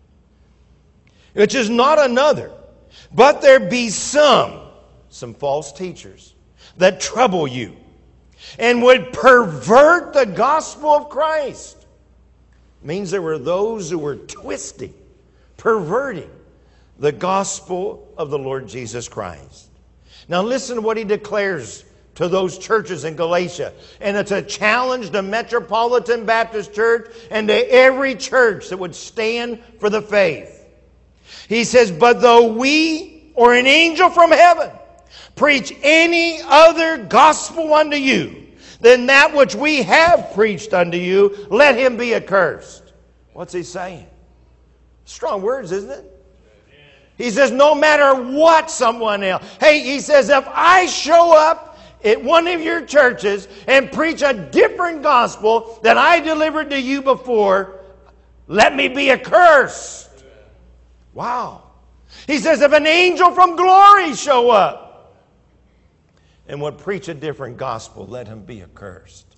Which is not another. But there be some, some false teachers, that trouble you and would pervert the gospel of Christ. Means there were those who were twisting, perverting the gospel of the Lord Jesus Christ. Now listen to what he declares to those churches in Galatia. And it's a challenge to Metropolitan Baptist Church and to every church that would stand for the faith. He says, but though we or an angel from heaven preach any other gospel unto you than that which we have preached unto you, let him be accursed. What's he saying? Strong words, isn't it? He says, no matter what someone else. Hey, he says, if I show up at one of your churches and preach a different gospel that I delivered to you before, let me be accursed. Wow. He says, if an angel from glory show up and would preach a different gospel, let him be accursed.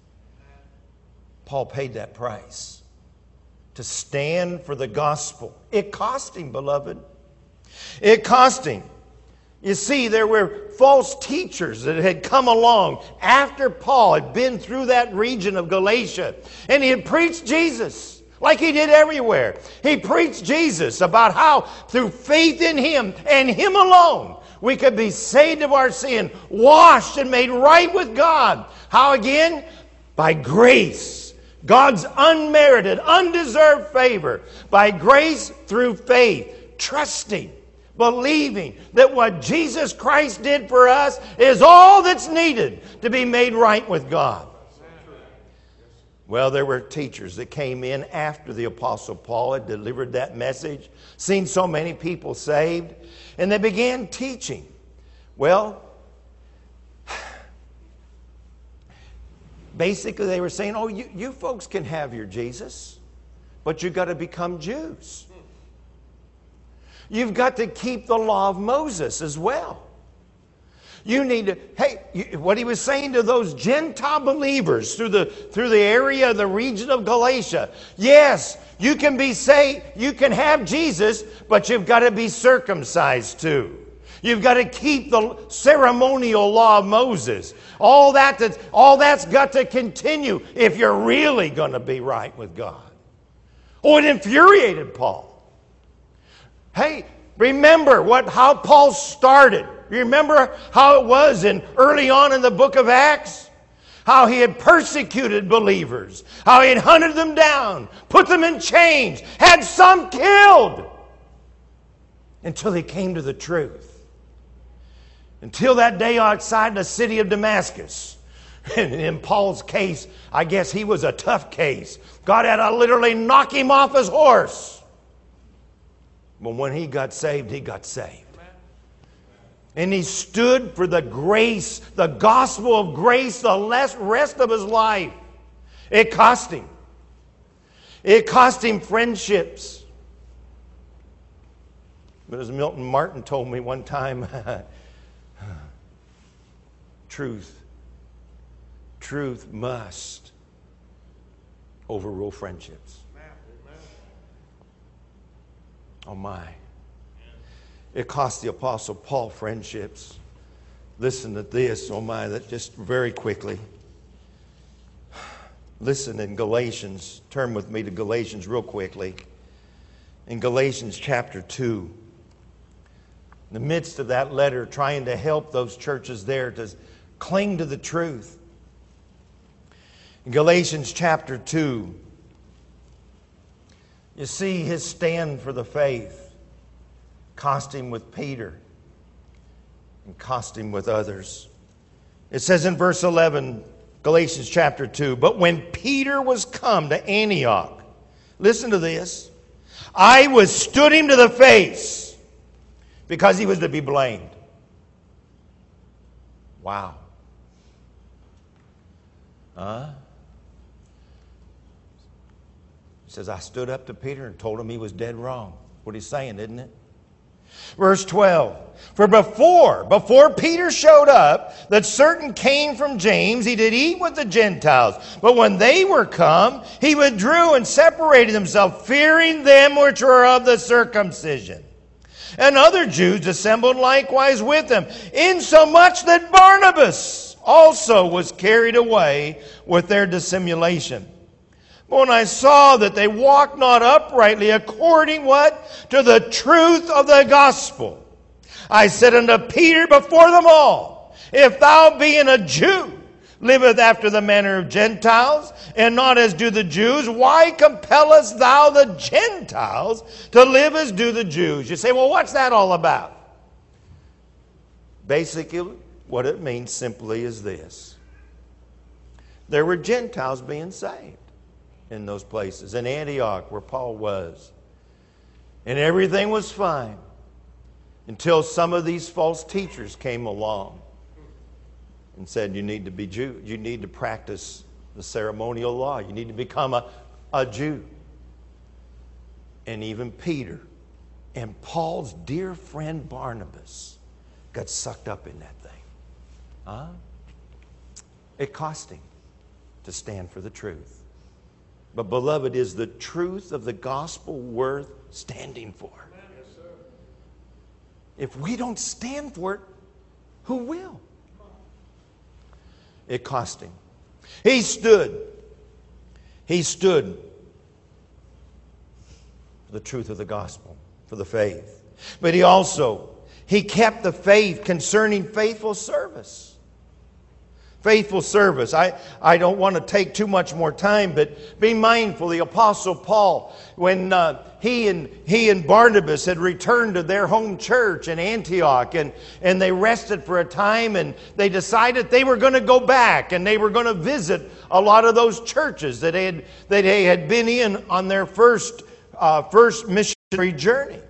Paul paid that price to stand for the gospel. It cost him, beloved. It cost him. You see, there were false teachers that had come along after Paul had been through that region of Galatia, and he had preached Jesus like he did everywhere. He preached Jesus about how through faith in him and him alone we could be saved of our sin, washed and made right with God. How again? By grace. God's unmerited, undeserved favor. By grace through faith. Trusting, believing that what Jesus Christ did for us is all that's needed to be made right with God. Well, there were teachers that came in after the Apostle Paul had delivered that message, seen so many people saved, and they began teaching. Well, basically they were saying, oh, you, you folks can have your Jesus, but you've got to become Jews. You've got to keep the law of Moses as well. You need to, hey, you, what he was saying to those Gentile believers through the, through the area, the region of Galatia. Yes, you can be saved, you can have Jesus, but you've got to be circumcised too. You've got to keep the ceremonial law of Moses. All, that that's, all that's got to continue if you're really going to be right with God. Oh, it infuriated Paul. Hey, remember what how Paul started. You remember how it was in early on in the book of Acts? How he had persecuted believers. How he had hunted them down, put them in chains, had some killed. Until he came to the truth. Until that day outside the city of Damascus. And in Paul's case, I guess he was a tough case. God had to literally knock him off his horse. But when he got saved, he got saved. And he stood for the grace, the gospel of grace, the rest of his life. It cost him. It cost him friendships. But as Milton Martin told me one time, truth, truth must overrule friendships. Oh my. It cost the Apostle Paul friendships. Listen to this, oh my, that just very quickly. Listen in Galatians, turn with me to Galatians real quickly. In Galatians chapter two, In the midst of that letter, trying to help those churches there to cling to the truth. In Galatians chapter two, you see his stand for the faith cost him with Peter and cost him with others. It says in verse eleven, Galatians chapter two, but when Peter was come to Antioch, listen to this, I withstood him to the face because he was to be blamed. Wow. Huh? He says, I stood up to Peter and told him he was dead wrong. What he's saying, isn't it? Verse twelve, for before, before Peter showed up, that certain came from James, he did eat with the Gentiles. But when they were come, he withdrew and separated himself, fearing them which were of the circumcision. And other Jews assembled likewise with him, insomuch that Barnabas also was carried away with their dissimulation. But when I saw that they walked not uprightly according what? To the truth of the gospel, I said unto Peter before them all, if thou being a Jew liveth after the manner of Gentiles, and not as do the Jews, why compellest thou the Gentiles to live as do the Jews? You say, well, what's that all about? Basically, what it means simply is this. There were Gentiles being saved in those places, in Antioch where Paul was. And everything was fine until some of these false teachers came along and said, you need to be Jew. You need to practice the ceremonial law. You need to become a, a Jew. And even Peter and Paul's dear friend Barnabas got sucked up in that thing. Huh? It cost him to stand for the truth. But beloved, is the truth of the gospel worth standing for? Yes, sir. If we don't stand for it, who will? It cost him. He stood. He stood for the truth of the gospel, for the faith. But he also, he kept the faith concerning faithful service. Faithful service. I, I don't want to take too much more time, but be mindful. The Apostle Paul, when uh, he and he and Barnabas had returned to their home church in Antioch, and, and they rested for a time, and they decided they were going to go back, and they were going to visit a lot of those churches that they had, that they had been in on their first, uh, first missionary journey.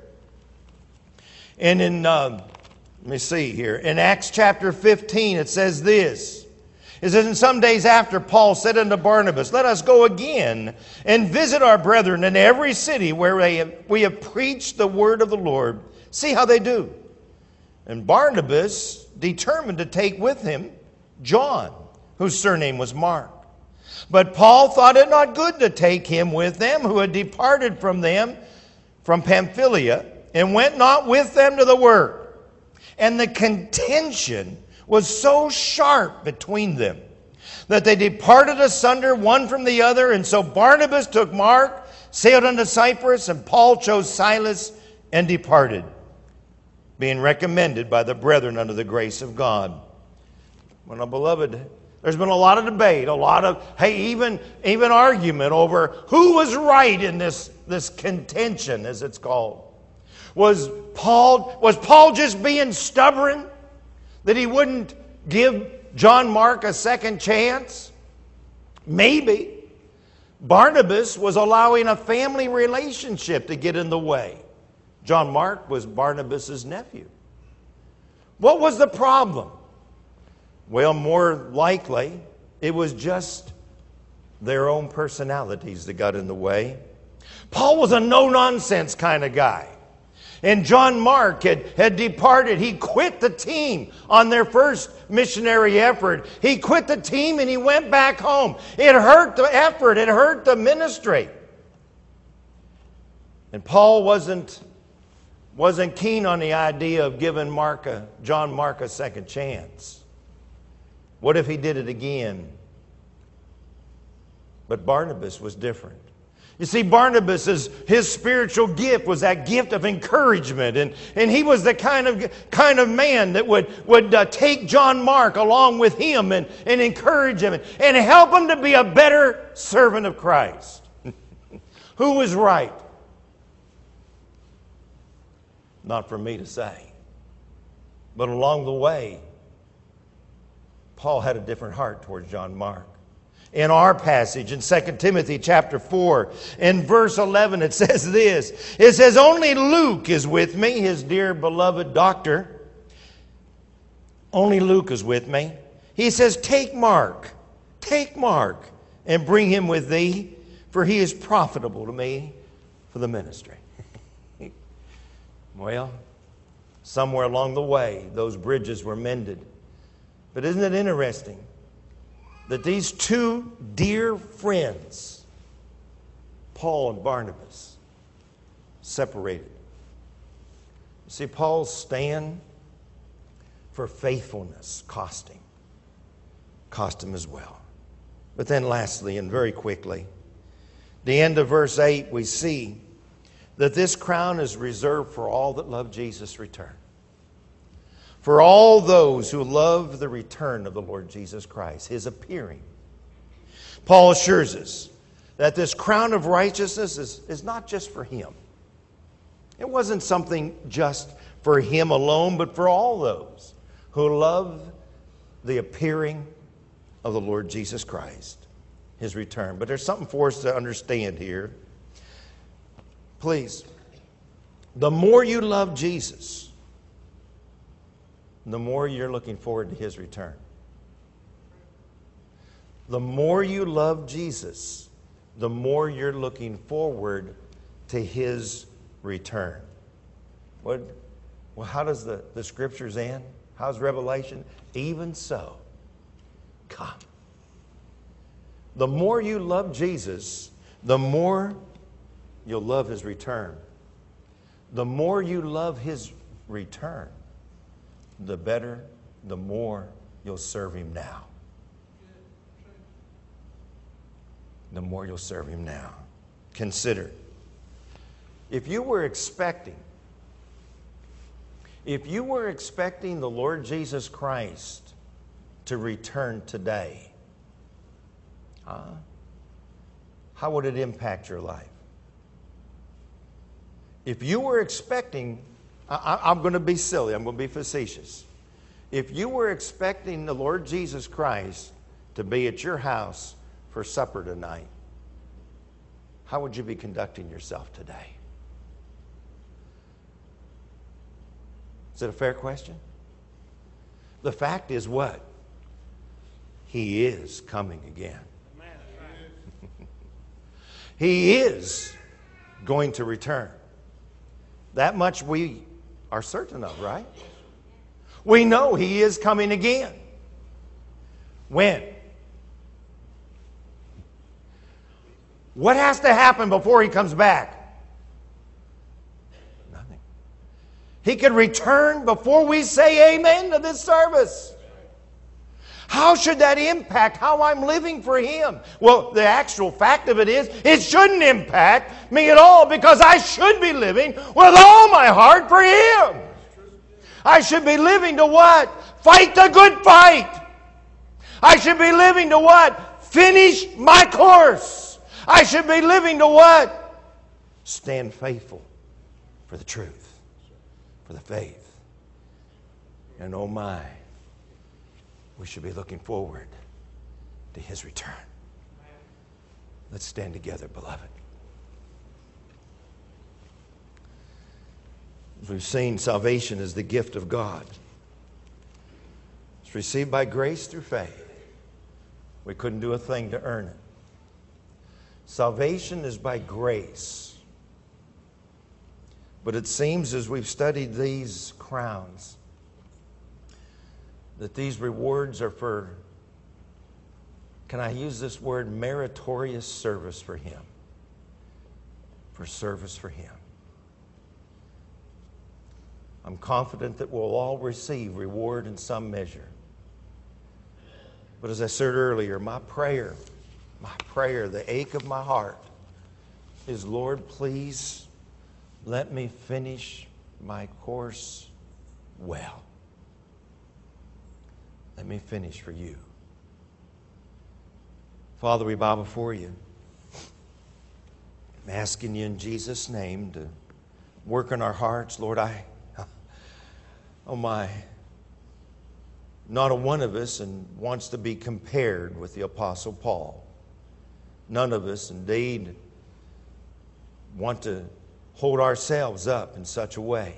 And in, uh, let me see here, in Acts chapter fifteen, it says this. It says, and some days after, Paul said unto Barnabas, let us go again and visit our brethren in every city where we have, we have preached the word of the Lord. See how they do. And Barnabas determined to take with him John, whose surname was Mark. But Paul thought it not good to take him with them, who had departed from them from Pamphylia, and went not with them to the work. And the contention was so sharp between them that they departed asunder one from the other. And so Barnabas took Mark, sailed unto Cyprus, and Paul chose Silas and departed, being recommended by the brethren unto the grace of God. Well, beloved, there's been a lot of debate, a lot of, hey, even, even argument over who was right in this, this contention, as it's called. Was Paul, was Paul just being stubborn that he wouldn't give John Mark a second chance? Maybe. Barnabas was allowing a family relationship to get in the way. John Mark was Barnabas' nephew. What was the problem? Well, more likely, it was just their own personalities that got in the way. Paul was a no-nonsense kind of guy. And John Mark had, had departed. He quit the team on their first missionary effort. He quit the team and he went back home. It hurt the effort. It hurt the ministry. And Paul wasn't, wasn't keen on the idea of giving Mark a, John Mark a second chance. What if he did it again? But Barnabas was different. You see, Barnabas, his, his spiritual gift was that gift of encouragement. And, and he was the kind of, kind of man that would, would uh, take John Mark along with him and, and encourage him and, and help him to be a better servant of Christ. Who was right? Not for me to say. But along the way, Paul had a different heart towards John Mark. In our passage in Second Timothy chapter four, in verse eleven, it says this. It says, only Luke is with me, his dear beloved doctor. Only Luke is with me. He says, take Mark, take Mark, and bring him with thee, for he is profitable to me for the ministry. Well, somewhere along the way, those bridges were mended. But isn't it interesting that these two dear friends, Paul and Barnabas, separated? You see, Paul's stand for faithfulness cost him. Cost him as well. But then lastly, and very quickly, the end of verse eight, we see that this crown is reserved for all that love Jesus' return. For all those who love the return of the Lord Jesus Christ, His appearing. Paul assures us that this crown of righteousness is, is not just for him. It wasn't something just for him alone, but for all those who love the appearing of the Lord Jesus Christ, His return. But there's something for us to understand here. Please, the more you love Jesus, the more you're looking forward to His return. The more you love Jesus, the more you're looking forward to His return. What, well, how does the, the Scriptures end? How's Revelation? Even so, come. The more you love Jesus, the more you'll love His return. The more you love His return, the better, the more you'll serve Him now. The more you'll serve Him now. Consider, if you were expecting, if you were expecting the Lord Jesus Christ to return today, huh? How would it impact your life? If you were expecting, I, I'm going to be silly, I'm going to be facetious. If you were expecting the Lord Jesus Christ to be at your house for supper tonight, how would you be conducting yourself today? Is it a fair question? The fact is what? He is coming again. He is going to return. That much we are certain of, right? We know He is coming again. When? What has to happen before He comes back? Nothing. He could return before we say amen to this service. How should that impact how I'm living for Him? Well, the actual fact of it is, it shouldn't impact me at all, because I should be living with all my heart for Him. I should be living to what? Fight the good fight. I should be living to what? Finish my course. I should be living to what? Stand faithful for the truth, for the faith. And oh my, we should be looking forward to His return. Let's stand together, beloved. As we've seen, salvation is the gift of God. It's received by grace through faith. We couldn't do a thing to earn it. Salvation is by grace. But it seems, as we've studied these crowns, that these rewards are for, can I use this word, meritorious service for Him. For service for Him. I'm confident that we'll all receive reward in some measure. But as I said earlier, my prayer, my prayer, the ache of my heart, is, Lord, please let me finish my course well. Let me finish for you. Father, we bow before you. I'm asking you in Jesus' name to work in our hearts. Lord, I, oh my, not a one of us and wants to be compared with the Apostle Paul. None of us indeed want to hold ourselves up in such a way.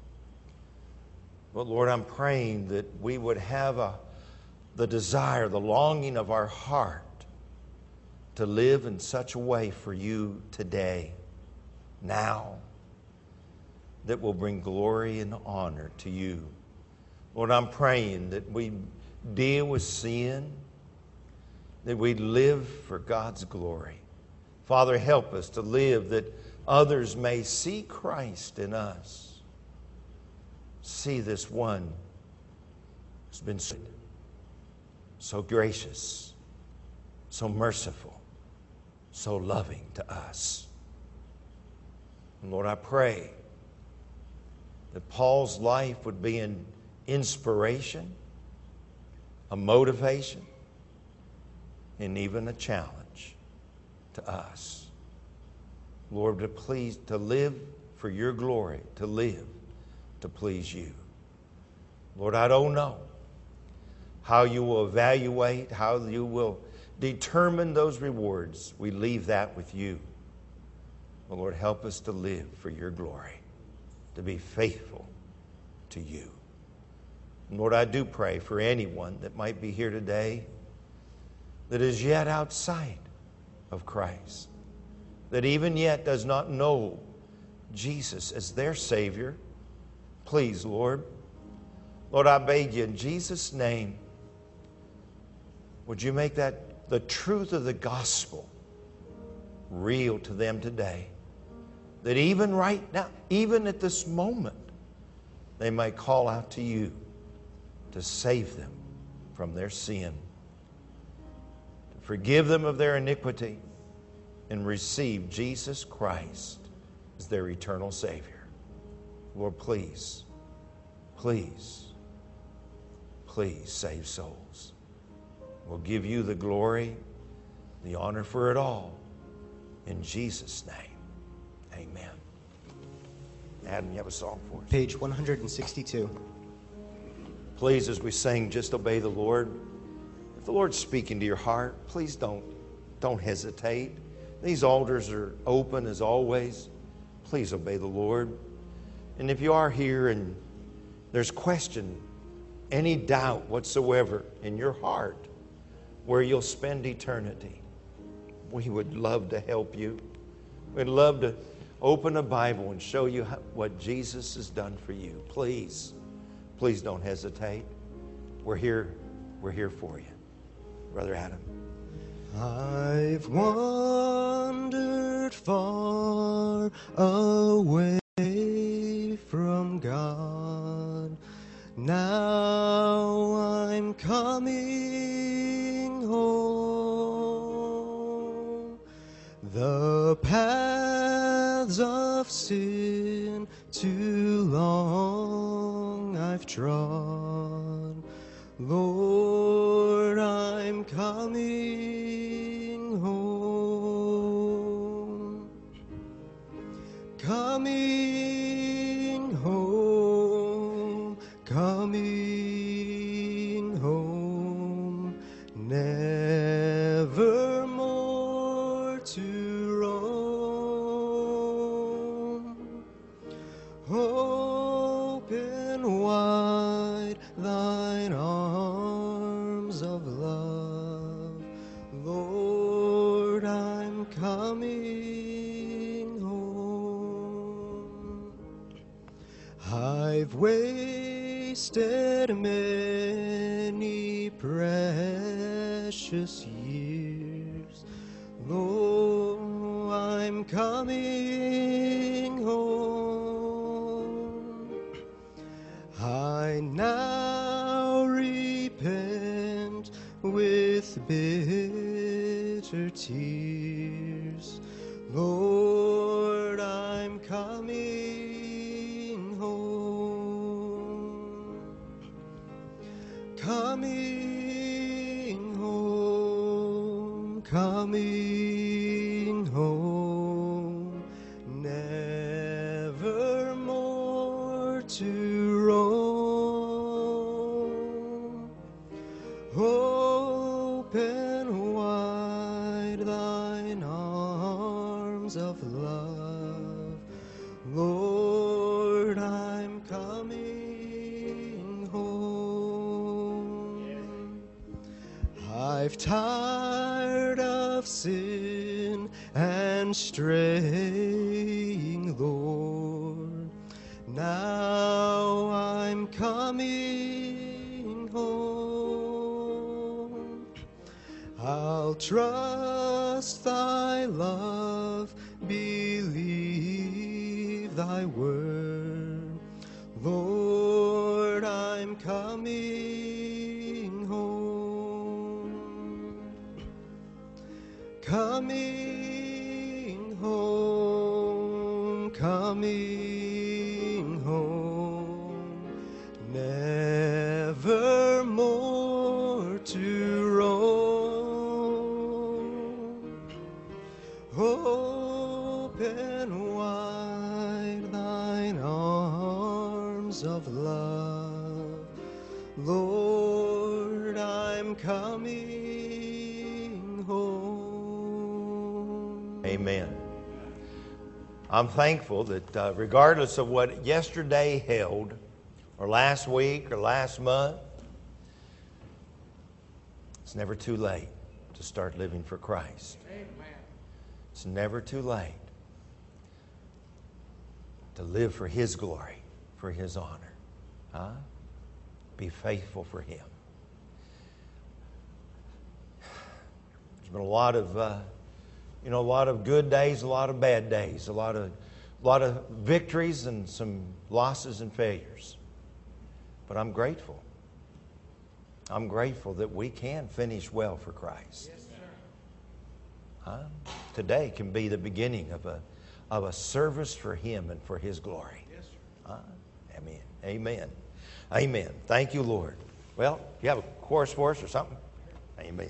But Lord, I'm praying that we would have a, the desire, the longing of our heart to live in such a way for you today, now, that will bring glory and honor to you. Lord, I'm praying that we deal with sin, that we live for God's glory. Father, help us to live that others may see Christ in us. See this one who's been so, so gracious, so merciful, so loving to us. And Lord, I pray that Paul's life would be an inspiration, a motivation, and even a challenge to us. Lord, to please, to live for your glory, to live to please you. Lord, I don't know how you will evaluate, how you will determine those rewards. We leave that with you. But Lord, help us to live for your glory, to be faithful to you. And Lord, I do pray for anyone that might be here today that is yet outside of Christ, that even yet does not know Jesus as their Savior. Please, Lord, Lord, I beg you in Jesus' name, would you make that the truth of the gospel real to them today? That even right now, even at this moment, they might call out to you to save them from their sin, to forgive them of their iniquity, and receive Jesus Christ as their eternal Savior. Lord, please, please, please save souls. We'll give you the glory, the honor for it all. In Jesus' name, amen. Adam, you have a song for us? Page one hundred sixty-two. Please, as we sing, just obey the Lord. If the Lord's speaking to your heart, please don't, don't hesitate. These altars are open as always. Please obey the Lord. And if you are here and there's question, any doubt whatsoever in your heart where you'll spend eternity, we would love to help you. We'd love to open a Bible and show you how, what Jesus has done for you. Please, please don't hesitate. We're here, we're here for you. Brother Adam. I've wandered far away from God. Now I'm coming home. The paths of sin too long I've trod. Lord, I'm coming home. Coming home, coming home, never more to roam. Open wide thine arms of love, Lord, I'm coming home. I've wasted many precious years, Lord, I'm coming home. I now repent with bitter tears, Lord, coming home, coming home, coming home, never more to roam. Open wide thine arms of love, Lord, I'm coming home. I've tired of sin and straying, Lord, now I'm coming home. I'll trust thy love, believe thy word, Lord, I'm coming home, coming home, coming home, never more to roam. Open wide thine arms of love, Lord, I'm coming home. Amen. I'm thankful that uh, regardless of what yesterday held, or last week, or last month, it's never too late to start living for Christ. Amen. It's never too late to live for His glory, for His honor. Huh? Be faithful for Him. There's been a lot of, uh, you know, a lot of good days, a lot of bad days, a lot of, a lot of victories and some losses and failures. But I'm grateful. I'm grateful that we can finish well for Christ. Yes, sir. Huh? Today can be the beginning of a of a service for Him and for His glory. Yes, sir. Huh? Amen. Amen. Amen. Thank you, Lord. Well, you have a chorus for us or something? Amen.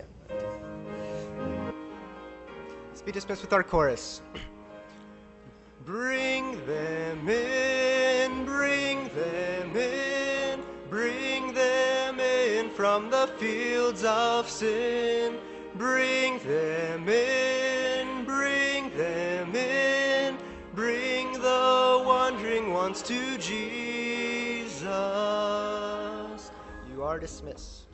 Let's be dismissed with our chorus. Bring them in, bring them in, bring them in from the fields of sin. Bring them in, bring them in, bring the wandering ones to Jesus. You are dismissed.